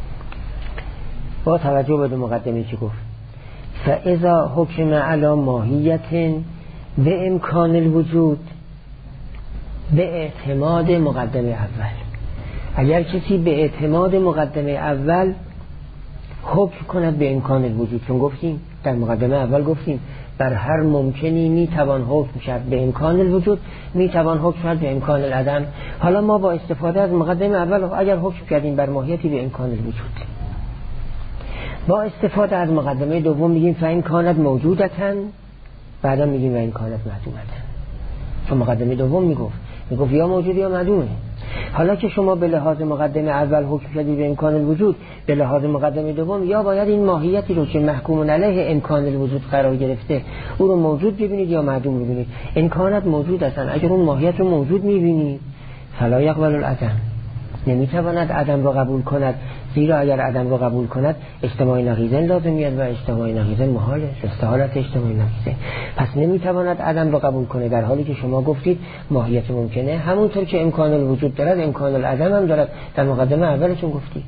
با توجه به مقدمه چی گفت؟ فاذا حکم علی ماهیت به امکان الوجود به اعتماد مقدمه اول. اگر کسی به اعتماد مقدمه اول حکم کند به امکان الوجود، چون گفتیم در مقدمه اول گفتیم بر هر ممکنی میتوان حکم کرد به امکان الوجود، میتوان حکم کرد به امکان العدم. حالا ما با استفاده از مقدمه اول اگر حکم کردیم بر ماهیتی به امکان الوجود، با استفاده از مقدمه دوم میگیم فإن کانت موجودتن، بعدا میگیم و این کانت معدومتن. چون مقدمه دوم میگفت یا موجود یا معدومه. حالا که شما به لحاظ مقدمه اول حکم کردید به امکان الوجود، به لحاظ مقدمه دوم یا باید این ماهیتی رو که محکوم علیه امکان الوجود قرار گرفته او رو موجود ببینید یا معدوم ببینید. امکانات موجود هستن، اگر اون ماهیت رو موجود میبینید فلا یقبل العدم، نمیتواند عدم رو قبول کند، زیرا اگر عدم رو قبول کند اجتماع نقیضین لازمیت و اجتماع نقیضین محاله، استحالت اجتماع نقیضین. پس نمیتواند عدم رو قبول کنه، در حالی که شما گفتید ماهیت ممکنه همونطور که امکان الوجود دارد امکان العدم هم دارد، در مقدمه اولتون گفتید.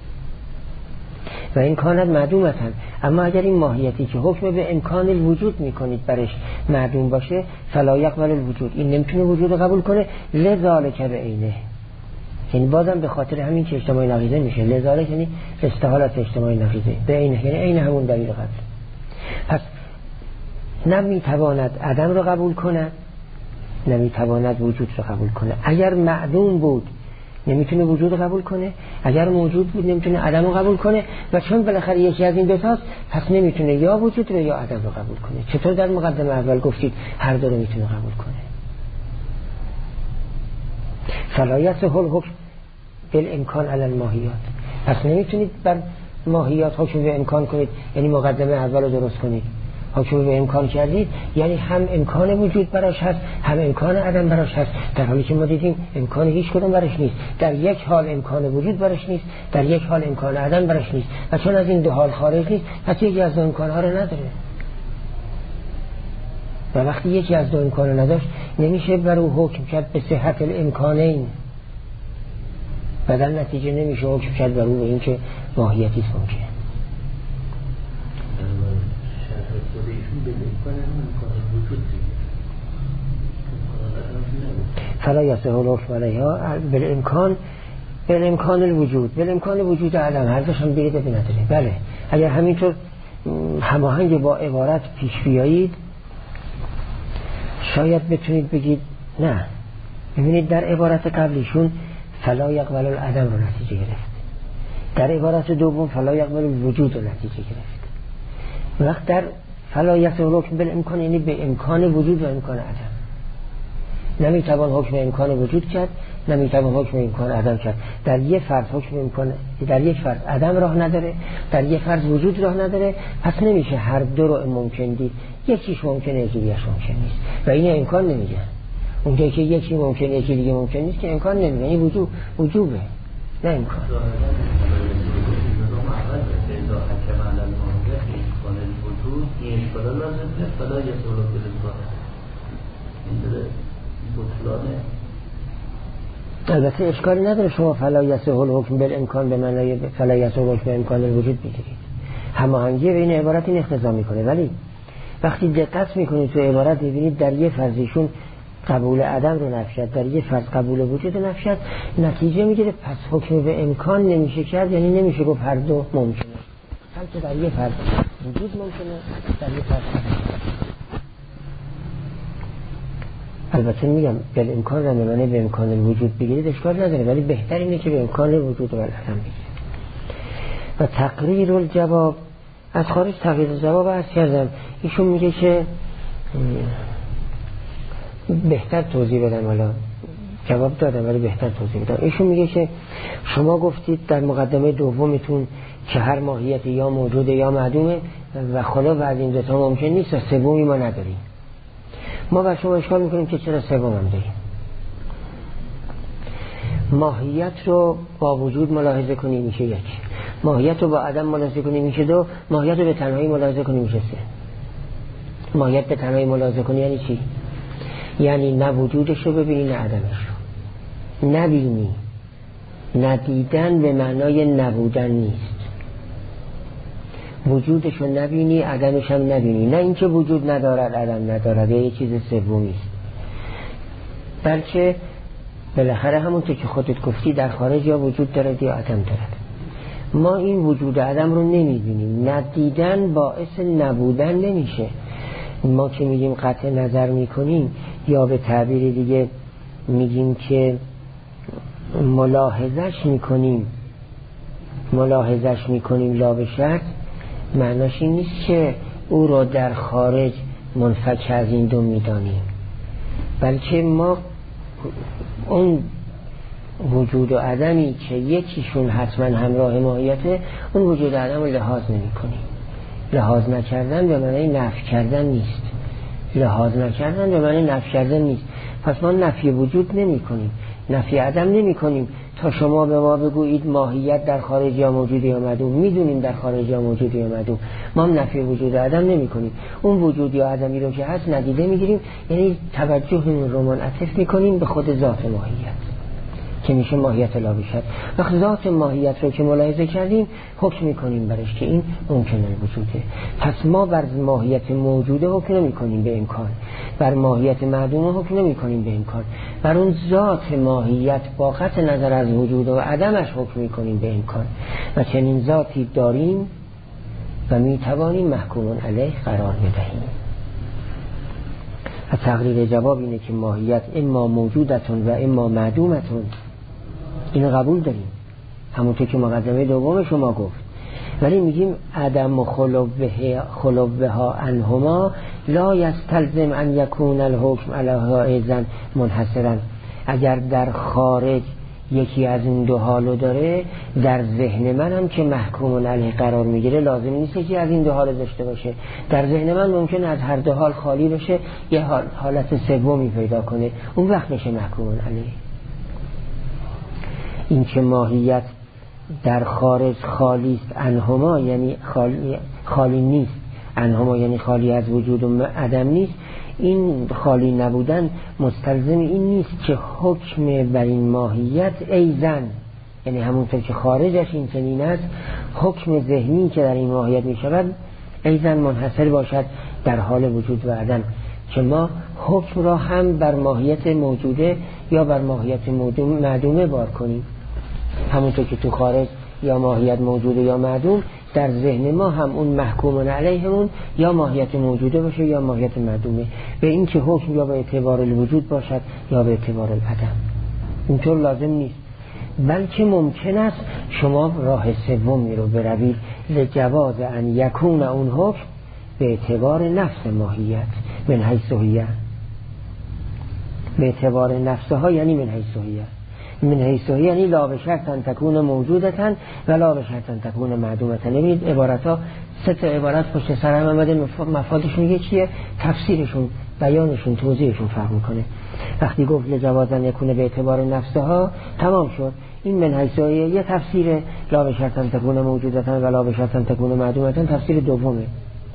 و این کانت معدومتن. اما اگر این ماهیتی که حکم به امکان الوجود میکنید برش معدوم باشه فلا یقبل الوجود، این نمیتونه وجود رو قبول کنه، لذالک به عینه، یعنی بازم به خاطر همین که اجتماع نقیضه میشه. لذالک یعنی استحالت اجتماع نقیضه به عینه، یعنی عین همون دلیل قبل. پس نمیتواند عدم رو قبول کند، نمیتواند وجود رو قبول کنه. اگر معدوم بود نمیتونه وجود رو قبول کنه، اگر موجود بود نمیتونه عدم رو قبول کنه، و چون بالاخره یکی از این دو تاست پس نمیتونه یا وجود رو یا عدم رو قبول کنه. چطور در مقدمه اول گفتید هر دو رو میتونه قبول کنه؟ فلا یصح الحکم بالامکان علی الماهیات. پس نمیتونید بر ماهیات حکم به امکان کنید، یعنی مقدمه اول رو درست کنید. حکم به امکان کردید یعنی هم امکان وجود براش هست هم امکان عدم براش هست، در حالی که ما دیدیم امکان هیچ کدوم براش نیست. در یک حال امکان وجود براش نیست، در یک حال امکان عدم براش نیست، و چون از این دو حال خارج نیست پس یکی از دو امکانها رو نداره. و وقتی یکی از دو امکان رو نداشت نمیشه بر او حکم کرد به صحت الامکانین، و در نتیجه نمیشه حکم کرد بر او به این که ماهیتی است ممکن. فلا یصح الحکم علیها بالامکان الوجود، بالامکان وجود عدم، هر دوش هم بیرده نداره. بله اگر همینطور هماهنگ با عبارت پیش بیایید شاید بتونید بگید نه. ببینید در عبارت قبلیشون فلا یقبل العدم رو نتیجه گرفت، در عبارت دوم فلا یقبل الوجود رو نتیجه گرفت. وقت در فلا یصح الحکم بالامکان یعنی به امکان وجود و امکان عدم. نمیتوان حکم امکان وجود کرد، نمیتوان حکم امکان عدم کرد. در یک فرض حکم امکان، در یک فرض عدم راه نداره، در یک فرض وجود راه نداره، پس نمیشه هر دو رو ممکن دید. یکیش ممکنه یکی دیگه‌اش ممکن نیست، و این امکان نمیگه. اونجایی که یکی ممکنه یکی دیگه ممکن نیست که امکان نمیگه، این وجوبه نه امکان. البته اشکالی نداره شما فلا یصح الحکم بالامکان به معنای فلا یصح الحکم بالامکان الوجود بگیرید، هماهنگی بین عبارت این اقتضا میکنه. ولی وقتی دقت میکنید تو عبارت ببینید در یه فرضیشون قبول عدم رو نفی در یه فرض قبول وجود نفی نتیجه میگیره پس حکم به امکان نمیشه کرد، یعنی نمیشه گفت هر دو ممکنه، بلکه در یه فرض وجود ممکنه، در یه فرض البته میگم به امکان رو معنی به امکان وجود بگیرید اشکال نداره، ولی بهتر اینه که به امکان وجود و عدم بگیرید. و تقریر الجواب از خارج تقریر جواب عرض کردم، ایشون میگه که بهتر توضیح بدم، حالا جواب دادم ولی بهتر توضیح بدم. ایشون میگه که شما گفتید در مقدمه دومتون که هر ماهیت یا موجوده یا معدومه و خلا و از این دوتا ممکن نیست و سومی ما نداریم. ما بر شما اشکال میکنیم که چرا سوم هم داریم. ماهیت رو با وجود ملاحظه کنیم میشه یک، ماهیت رو با عدم ملاحظه کنیم میشه دو، ماهیت رو به تنهایی ملاحظه کنیم میشه سه. ماهیت به تنهایی ملاحظه کنی یعنی چی؟ یعنی نه وجودش رو ببینی نه عدمش رو نبینی. ندیدن به معنای نبودن نیست، وجودش رو نبینی عدمش هم نبینی، نه اینکه وجود ندارد عدم ندارد یا یه چیز سومی است، بلکه بالاخره همونطور که خودت گفتی در خارج یا وجود دارد یا عدم دارد. ما این وجود عدم رو نمیبینیم، ندیدن باعث نبودن نمیشه. ما که میگیم قطع نظر میکنیم یا به تعبیر دیگه میگیم که ملاحظش میکنیم لا به شرط، معناش این نیست که او را در خارج منفک از این دو میدانیم، بلکه ما اون وجود و عدمی که یکیشون حتما همراه ماهیته اون وجود عدم رو لحاظ نمی کنیم. لحاظ نکردن به معنی نفی کردن نیست، لحاظ نکردن به معنی نفی کردن نیست. پس ما نفی وجود نمی کنیم، نفی عدم نمی کنیم تا شما به ما بگویید ماهیت در خارج یا موجود یا معدوم. میدونیم در خارج یا موجود یا معدوم، ما هم نفی وجود عدم نمی کنیم. اون وجود یا عدمی رو که هست ندیده میگیریم، یعنی توجهمون رو منعطف میکنیم به خود ذات ماهیت که میشه ماهیت لا بشد. وقت ذات ماهیت رو که ملاحظه کردیم حکم میکنیم برش که این ممکنه وجوده. پس ما بر ماهیت موجوده حکم نمیکنیم به امکان، بر ماهیت معدومه حکم نمیکنیم به امکان، بر اون ذات ماهیت با قطع نظر از وجود و عدمش حکم میکنیم به امکان. و چنین ذاتی داریم و میتوانیم محکوم علیه قرار بدهیم. و تقریر جواب اینه که ماهیت اما موجودتون و اما معدومتون، این قبول داریم همونطور که مقدمه دوم شما گفت، ولی میگیم عدم و خلوها عنهما لا یستلزم ان یکون الحکم علیها ایضا منحصرا. اگر در خارج یکی از این دو حالو داره، در ذهن من هم که محکوم علیه قرار میگیره لازم نیست که از این دو حال داشته باشه. در ذهن من ممکن از هر دو حال خالی بشه، یه حالت سومی پیدا کنه، اون وقت میشه محکوم علیه. این که ماهیت در خارج خالی است عنهما یعنی خالی نیست، عنهما یعنی خالی از وجود و عدم نیست، این خالی نبودن مستلزم این نیست که حکم بر این ماهیت ایزن، یعنی همونطور که خارجش این چنین است، حکم ذهنی که در این ماهیت می شود ایزن منحصر باشد در حال وجود و عدم، که ما حکم را هم بر ماهیت موجوده یا بر ماهیت معدومه بار کنیم. همونطور که تو خارج یا ماهیت موجوده یا معدوم، در ذهن ما هم اون محکوم علیهمون یا ماهیت موجوده باشه یا ماهیت معدومه، به این که حکم یا به اعتبار الوجود باشد یا به اعتبار العدم. اینطور لازم نیست، بلکه ممکن است شما راه سومی رو بروید، لجواز ان یکون اون حکم به اعتبار نفس ماهیت من حیث هی، به اعتبار نفسها یعنی من حیث هی، من حیث هی یعنی لا بشرط ان تکون موجودتن و لا بشرط ان تکون معدومتن. ببینید عبارت ها سه تا عبارت پشت سر هم آمده، مفادشون یه چیه، تفسیرشون، بیانشون، توضیحشون فرق میکنه. وقتی گفت لجواز ان یکون به اعتبار نفسها تمام شد. این من حیث هی یه تفسیر، لا بشرط ان تکون موجودتن و لا بشرط ان تکون معدومتن تفسیر دومه.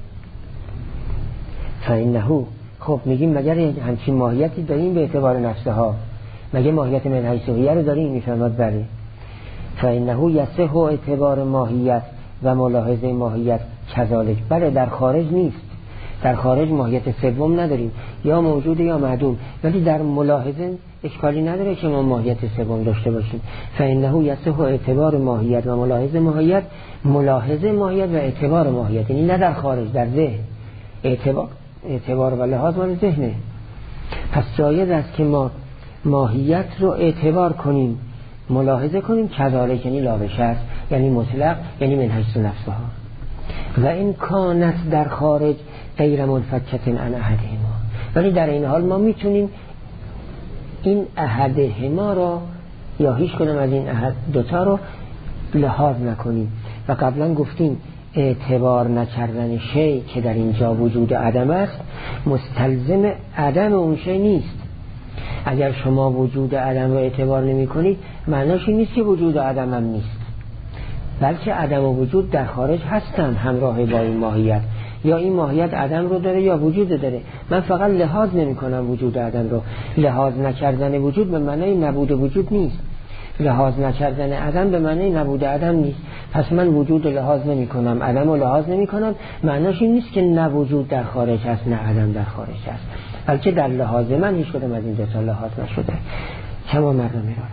فإنه، خب میگیم مگر همچین ماهیتی داریم به اعتبار نفسها، مگه ماهیت من حیث هی رو داریم؟ میفرماد بله. فإنه یصح اعتبار ماهیت و ملاحظه ماهیت کذالک، بله در خارج نیست، در خارج ماهیت سوم نداریم، یا موجود یا معدوم، ولی در ملاحظه اشکالی نداره که ما ماهیت سوم داشته باشیم. فانه یصح اعتبار ماهیت و ملاحظه ماهیت، ملاحظه ماهیت و اعتبار ماهیت، یعنی نه در خارج، در ذهن. اعتبار و لحاظ مال ذهنه. پس جایز است که ما ماهیت رو اعتبار کنیم، ملاحظه کنیم، کذالک یعنی لاوشه، یعنی مطلق، یعنی من حیث نفسها. و این کانت در خارج غیر منفکت عن احدهما، ولی در این حال ما میتونیم این احدهما را یا هیچ کدام از این دوتا رو لحاظ نکنیم. و قبلا گفتیم اعتبار نکردن شی که در اینجا وجود عدم است مستلزم عدم اون شی نیست. اگر شما وجود عدم رو اعتبار نمی کنید معناش این نیست که وجود عدم هم نیست، بلکه عدم و وجود در خارج هستن همراه با این ماهیت، یا این ماهیت عدم رو داره یا وجود داره. من فقط لحاظ نمی کنم وجود عدم رو. لحاظ نکردن وجود به معنای نبود وجود نیست، لحاظ نکردن عدم به معنای نبود عدم نیست. پس من وجود لحاظ نمی کنم، عدم رو لحاظ نمی کنم، معناش این نیست که نه وجود در خارج هست نه عدم در خارج هست، بلکه در لحاظ من هیچ کدام از این دو تا لحاظ نشده. کما مردم میرارم.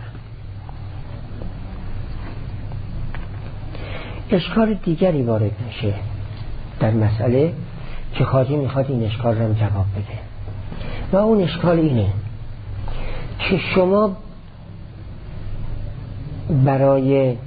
اشکال دیگری وارد نشه در مسئله که خواجه میخواد این اشکال رو جواب بده، و اون اشکال اینه که شما برای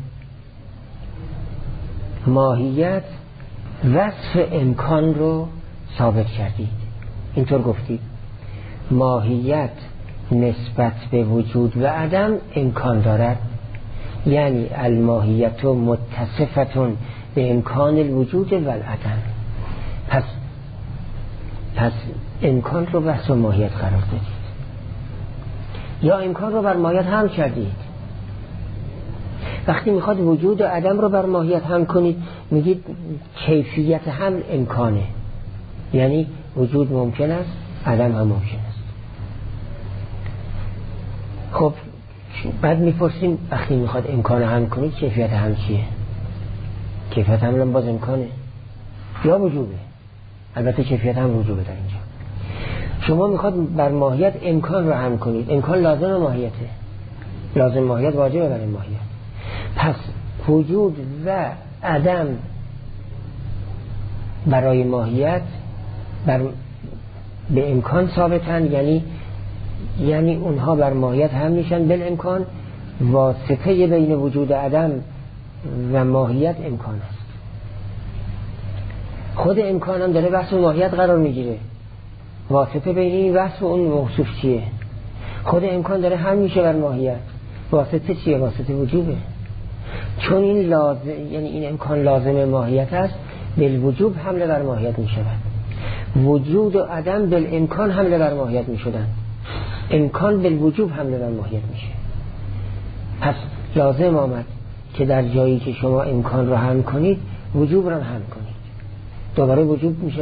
ماهیت وصف امکان رو ثابت کردید. اینطور گفتید ماهیت نسبت به وجود و عدم امکان دارد، یعنی الماهیت متصفتون به امکان الوجود و العدم. پس امکان رو وصف ماهیت قرار دادید، یا امکان رو بر ماهیت هم کردید. وقتی میخواد وجود و عدم رو بر ماهیت هم کنید میگید کیفیت هم امکانه، یعنی وجود ممکن است عدم هم ممکن است. خب بعد میپرسیم وقتی میخواد امکان هم کنید کیفیت هم چیه؟ کیفیت هم باز امکانه یا وجوده؟ البته کیفیت هم وجوده. در اینجا شما میخواد بر ماهیت امکان رو هم کنید، امکان لازم ماهیته، لازم ماهیت واجبه برای ماهیت. پس وجود و عدم برای ماهیت به امکان ثابتن، یعنی اونها بر ماهیت هم میشن بالامکان. واسطه بین وجود عدم و ماهیت امکان است. خود امکان هم داره وصف ماهیت قرار میگیره. واسطه بین این وصف و اون موصوف چیه؟ خود امکان داره هم میشه بر ماهیت. واسطه چیه؟ واسطه وجوده. چون این لازم، یعنی این امکان لازم ماهیت است، بالوجوب حمله بر ماهیت می شود. وجود و عدم بالامکان حمله بر ماهیت می شدن، امکان بالوجوب حمله بر ماهیت میشه. پس لازم آمد که در جایی که شما امکان رو هم کنید وجوب رو هم کنید. دوباره وجوب میشه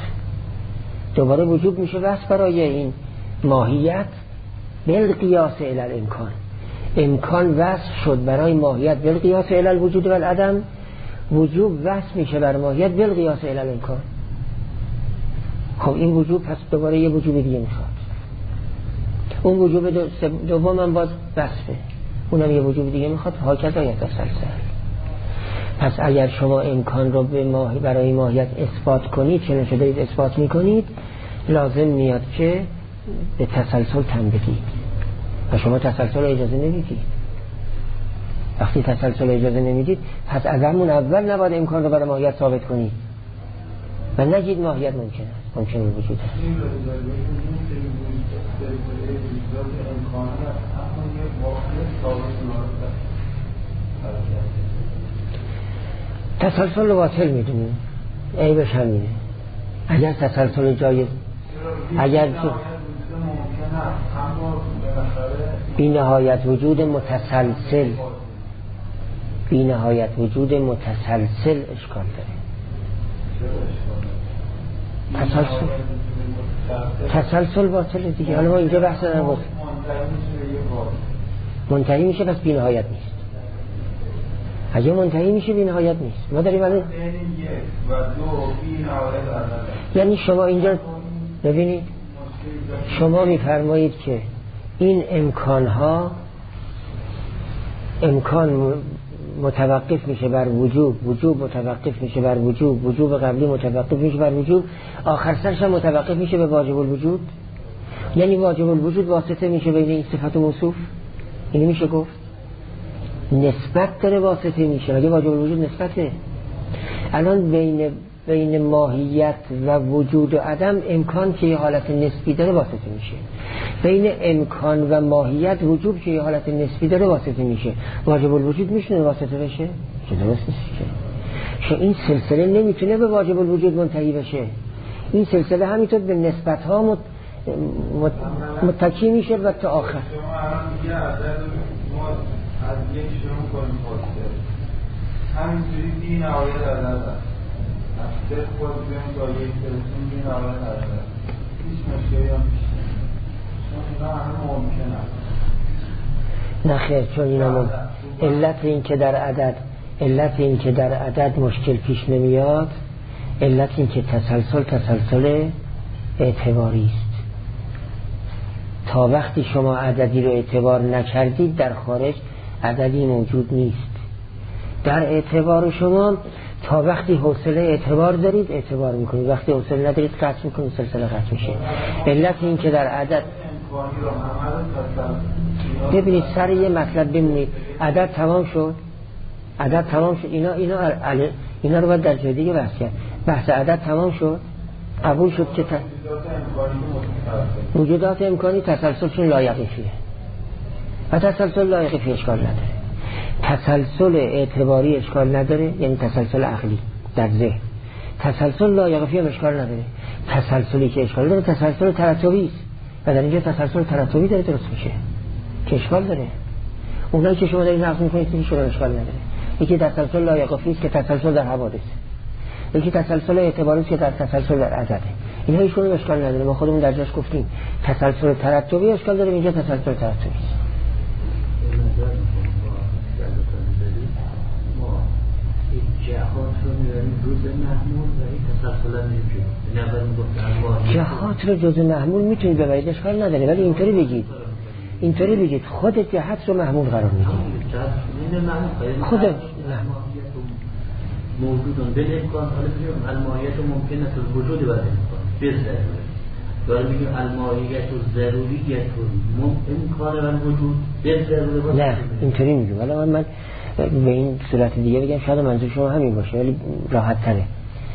وصف برای این ماهیت بالقیاس الی الامکان. امکان وصف شد برای ماهیت بالقیاس الی الوجود و العدم، وجوب وصف میشه بر ماهیت بالقیاس الی الامکان. خب این وجوب پس دوباره یه وجوب دیگه میخواد. اون وجوب دوم هم باز وصفه، اونم یه وجوب دیگه میخواد. هاکذا یتسلسل. پس اگر شما امکان رو برای ماهیت اثبات کنید، چه نشده اید اثبات میکنید، لازم میاد که به تسلسل تن بدید و شما تسلسل اجازه نمیدید. وقتی تسلسل اجازه نمیدید پس از همون اول نباید امکان رو برای ماهیت ثابت کنید و نگید ماهیت ممکن وجود هست. تسلسل رو باطل میدونیم، عیبش همینه. اگر تسلسل جایز، اگر بی نهایت وجود متسلسل اشکال داره. تسلسل باطل دیگه. حالا ما اینجا بحث نبود، منتهی میشه پس بی نهایت نیست. اگه منتهی میشه بی نهایت نیست. ما داریم الان یعنی شما اینجا ببینید شما میفرمایید که این امکانها امکان متوقف میشه بر وجوب، وجوب متوقف میشه بر وجوب، وجوب قبلی متوقف میشه بر وجوب، آخر سرش هم متوقف میشه به واجب الوجود. یعنی واجب الوجود واسطه میشه بین این صفت و موصوف. اینی میشه گفت نسبت داره واسطه میشه، ولی واجب الوجود نسبته. الان بین ماهیت و وجود و عدم امکان که یه حالت نسبی داره واسطه میشه، بین امکان و ماهیت وجوب که یه حالت نسبی داره واسطه میشه. واجب الوجود میشونه واسطه بشه؟ که درست نیست که این سلسله نمیتونه به واجب الوجود منتهی بشه. این سلسله همینطور به نسبت ها متکی میشه و تا آخر. از یک شروع کنیم پاسته همینطوری بی نهایت عدد هست از صرف خود بیم تا یک برسیم بی نهایت عدد هست. هیچ مشکلی هم پیش چون اینا همه ممکن هست. نه خیر، چون اینا علت این که در عدد مشکل پیش نمیاد، علت این که تسلسل اعتباری است. تا وقتی شما عددی رو اعتبار نکردید در خارج عددی موجود نیست. در اعتبار شما تا وقتی حوصله اعتبار دارید اعتبار میکنید، وقتی حوصله ندارید قطع میکنید، سلسله قطع میشه. علت این که در عدد ببینید سر یه مطلب ببینید عدد تمام شد، اینا رو باید در جای دیگه بحث کرد. بحث عدد تمام شد، قبول شد که وجودات امکانی تسلسلشون لایقیفیه و تسلسل لایقیفی اشکال نداره. تسلسل اعتباری اشکال نداره، یعنی تسلسل عقلی در ذهن. تسلسل لایقیفی هم اشکال نداره. تسلسلی که اشکال داره تسلسل ترتبی است و در اینجا تسلسل ترتبی داره درست میشه که اشکال داره. اونایی که شما دارید نقض میکنید که شما اشکال نداره. یکی تسلسل لایقیفی است که تسلسل در حوادث، یکی تسلسل اعتباری است که در تسلسل در عدده. اینا هیچکدوم اشکال نداره. ما خودمون در جاش گفتیم تسلسل ترتبی اشکال داره، اینجا تسلسل ترتبی است. جهات رو جزء محمول میتونید ببرید، اشکال نداره، ولی اینطوری بگید خود جهت رو محمول قرار میدید. خود موجود بالامکان، حالا میگیم الماهیت ممکنه الوجود بالامکان بالضروره، داریم میگیم الماهیت ضروریت امکان الوجود بالضروره. نه اینطوری میگم، ولی من به این صورت دیگه بگم شاید منظور شما همین باشه ولی راحت تره.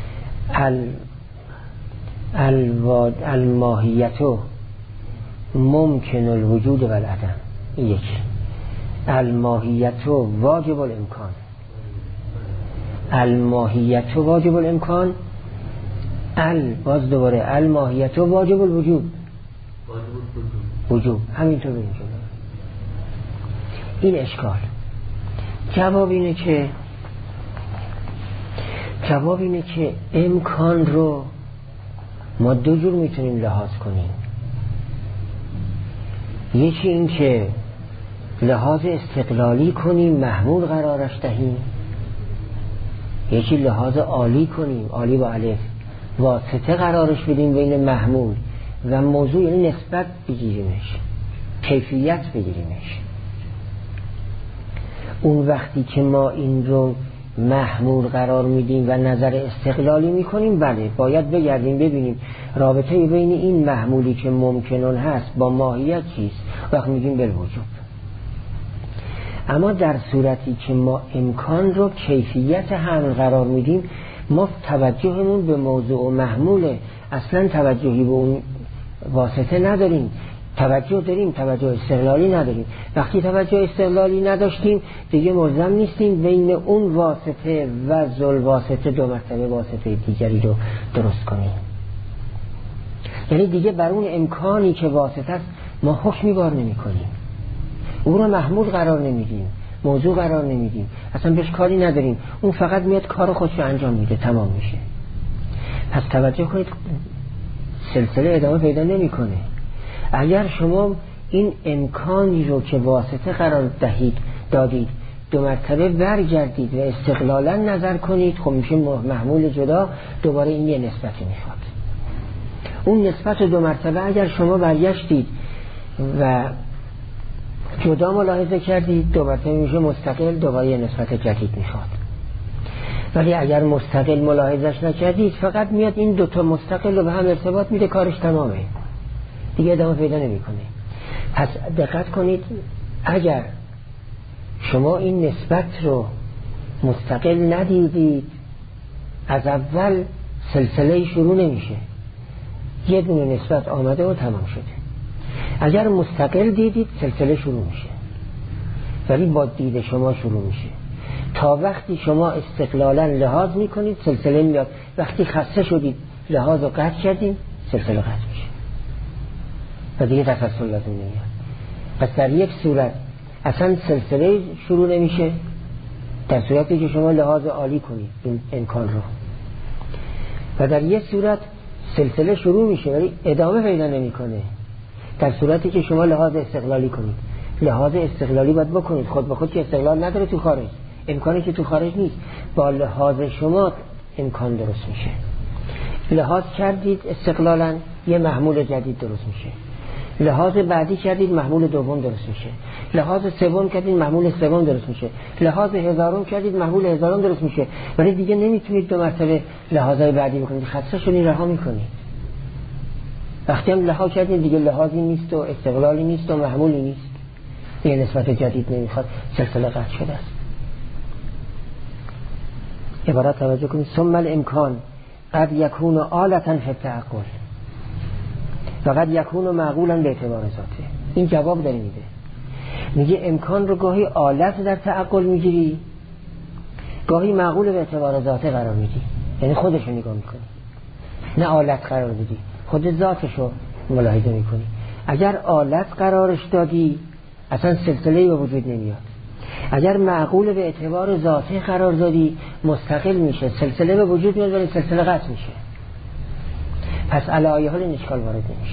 الماهیت ممکن الوجود والعدم، یک. الماهیت واجب الامکان، الماهیت واجب الامکان، باز دوباره الماهیت واجب الوجود، وجوب همینطور بگیم. این اشکال. جواب اینه که امکان رو ما دو جور میتونیم لحاظ کنیم. یکی این که لحاظ استقلالی کنیم محمول قرارش دهیم، یکی لحاظ عالی کنیم، عالی با الف، واسطه قرارش بدیم بین محمول و موضوع، یعنی نسبت بگیریمش، کیفیت بگیریمش. اون وقتی که ما این رو محمول قرار میدیم و نظر استقلالی میکنیم، بله باید بگردیم ببینیم رابطه بین این محمولی که ممکنون هست با ماهیت چیست، وقت میگیم بالوجوب. اما در صورتی که ما امکان رو کیفیت حمل قرار میدیم، ما توجهمون به موضوع و محموله، اصلا توجهی به اون واسطه نداریم. توجه داریم، توجه استقلالی نداریم. وقتی توجه استقلالی نداشتیم دیگه ملزم نیستیم بین اون واسطه و ذل واسطه دو مرتبه واسطه دیگری رو درست کنیم. یعنی دیگه بر اون امکانی که واسطه است ما حکمی بار نمی کنیم، اون رو محمول قرار نمیدیم، موضوع قرار نمیدیم، اصلا بهش کاری نداریم، اون فقط میاد کار خودش رو انجام میده، تمام میشه. پس توجه کنید سلسله ادامه پیدا نمیکنه. اگر شما این امکانی رو که واسطه قرار دادید دو مرتبه برگردید و استقلالا نظر کنید، خب میشه محمول جدا، دوباره این یه نسبتی میخواد. اون نسبت دو مرتبه اگر شما برگشتید و جدا ملاحظه کردید دو مرتبه میشه مستقل، دوباره نسبت جدید میخواد. ولی اگر مستقل ملاحظش نکردید فقط میاد این دوتا مستقل رو به هم ارتباط میده، کارش تمامه دیگه، ادامه پیدا نمیکنه. پس دقت کنید، اگر شما این نسبت رو مستقل ندیدید از اول سلسله شروع نمیشه، یه دونه نسبت آمده و تمام شده. اگر مستقل دیدید سلسله شروع میشه، ولی با دید شما شروع میشه. تا وقتی شما استقلالا لحاظ میکنید سلسله میاد، وقتی خسته شدید لحاظ رو قطع کردیم سلسله قطع میشه و دیگه تسلسل لازم نمیاد. پس در یک صورت اصلا سلسله شروع نمیشه، در صورتی که شما لحاظ عالی کنید این امکان رو، و در یک صورت سلسله شروع میشه ولی ادامه پیدا نمیکنه، در صورتی که شما لحاظ استقلالی کنید. لحاظ استقلالی باید بکنید، خود به خود که استقلال نداره تو خارج، امکانی که تو خارج نیست، با لحاظ شما امکان درست میشه. لحاظ کردید استقلالا یه محمول جدید درست میشه، لحاظ بعدی کردید محمول دوم درست میشه، لحاظ سوم کردید محمول سوم درست میشه، لحاظ هزارم کردید محمول هزارم درست میشه، ولی دیگه نمیتونید دو مرتبه لحاظهای بعدی بکنید، خسته شدید رها میکنید. وقتی هم لحاظ کردید دیگه لحاظی نیست و استقلالی نیست و محمولی نیست، دیگه نسبت جدید نمیخواد، سلسله قطع شده است. عبارت توجه کنید، ثم الامکان قد یکون آلتا فی التعقل و قد یکون معقولا به اعتبار ذاته. این جواب داره میده، میگه امکان رو گاهی آلت در تعقل میگیری، گاهی معقول به اعتبار ذاته قرار میدی، یعنی خودش رو نگاه میکنی، نه آلت قرار بدی، خود ذاتش رو ملاحظه میکنی. اگر آلت قرارش دادی اصلا سلسله‌ای به وجود نمیاد، اگر معقول به اعتبار ذاته قرار دادی مستقل میشه، سلسله به وجود میاد ولی سلسله قطع میشه. پس علی ای حال این اشکال وارد نمیشه.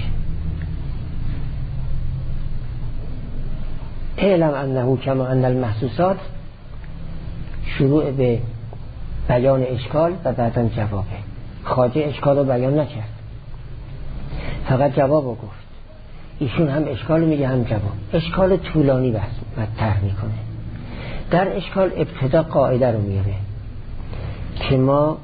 اعلم انه کما ان المحسوسات، شروع به بیان اشکال و بعداً جوابه. خواجه اشکال رو بیان نکرد، فقط جواب رو گفت. ایشون هم اشکال میگه هم جواب. اشکال طولانی بحث مطرح میکنه. در اشکال ابتدا قاعده رو میاره که ما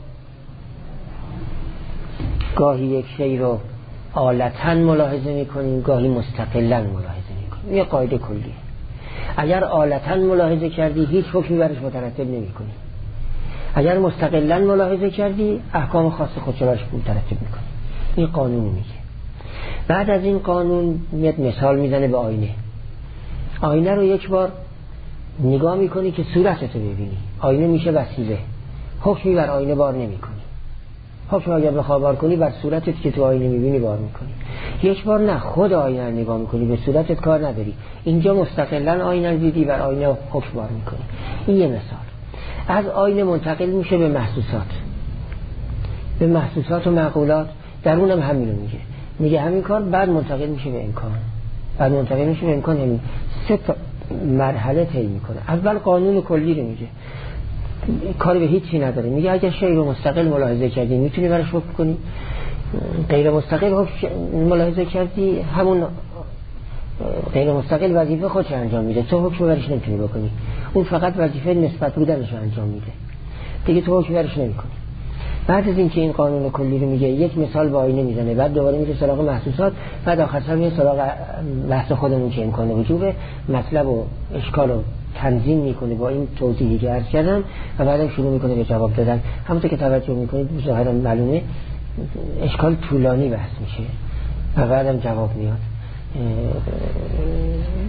گاهی یک شی رو آلتاً ملاحظه میکنیم، گاهی مستقلاً ملاحظه میکنیم. یه قاعده کلیه. اگر آلتاً ملاحظه کردی هیچ حکمی برش مترتب نمیکنی، اگر مستقلاً ملاحظه کردی احکام خاص خودش برش مترتب میکنی. این قانون میگه. بعد از این قانون میاد مثال میزنه به آینه. آینه رو یک بار نگاه میکنی که صورتتو ببینی، آینه میشه وسیله، حکمی بر آینه بار نمیکنی. حکم اگر بخواه بار کنی بر صورتت که تو آینه میبینی بار میکنی. یک بار نه، خود آینه رو نگاه میکنی، به صورتت کار نداری. اینجا مستقلا آینه دیدی، بر آینه حکم بار میکنی. این یه مثال. از آینه منتقل میشه به محسوسات، به محسوسات و معقولات. در اونم همین رو میگه همین کار. بعد منتقل میشه به امکان، بعد منتقل میشه به امکان. همین سه تا مرحله طی میکنه. اول قانون کلی رو میگه، کاری به هیچی نداره. میگه اگر شی رو مستقل ملاحظه کردی میتونی برش حکم کنی، غیر مستقل ملاحظه کردی همون غیر مستقل وظیفه خودش انجام میده، تو حکم برش نمیتونی بکنی. اون فقط وظیفه نسبت بودنش رو انجام میده، دیگه تو حکم برش نمیکنی. بعد از اینکه این قانون کلی رو میگه یک مثال با آینه میزنه، بعد دوباره میره سراغ محسوسات، بعد آخر سر میره سراغ بحث خودمون که امکان وجوبه، مطلب و اشکال رو تنظیم میکنه با این توضیحی که عرض کردم و بعدم شروع میکنه به جواب دادن. همونطور که توجه میکنید ظاهرا معلومه اشکال طولانی بحث میشه و بعدم جواب میاد.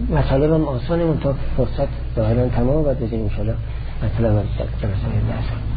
مطالبم آسانه، منتها فرصت ظاهرا تمام، باید بذاریم ان شاءالله مطلب رو جلسه درس.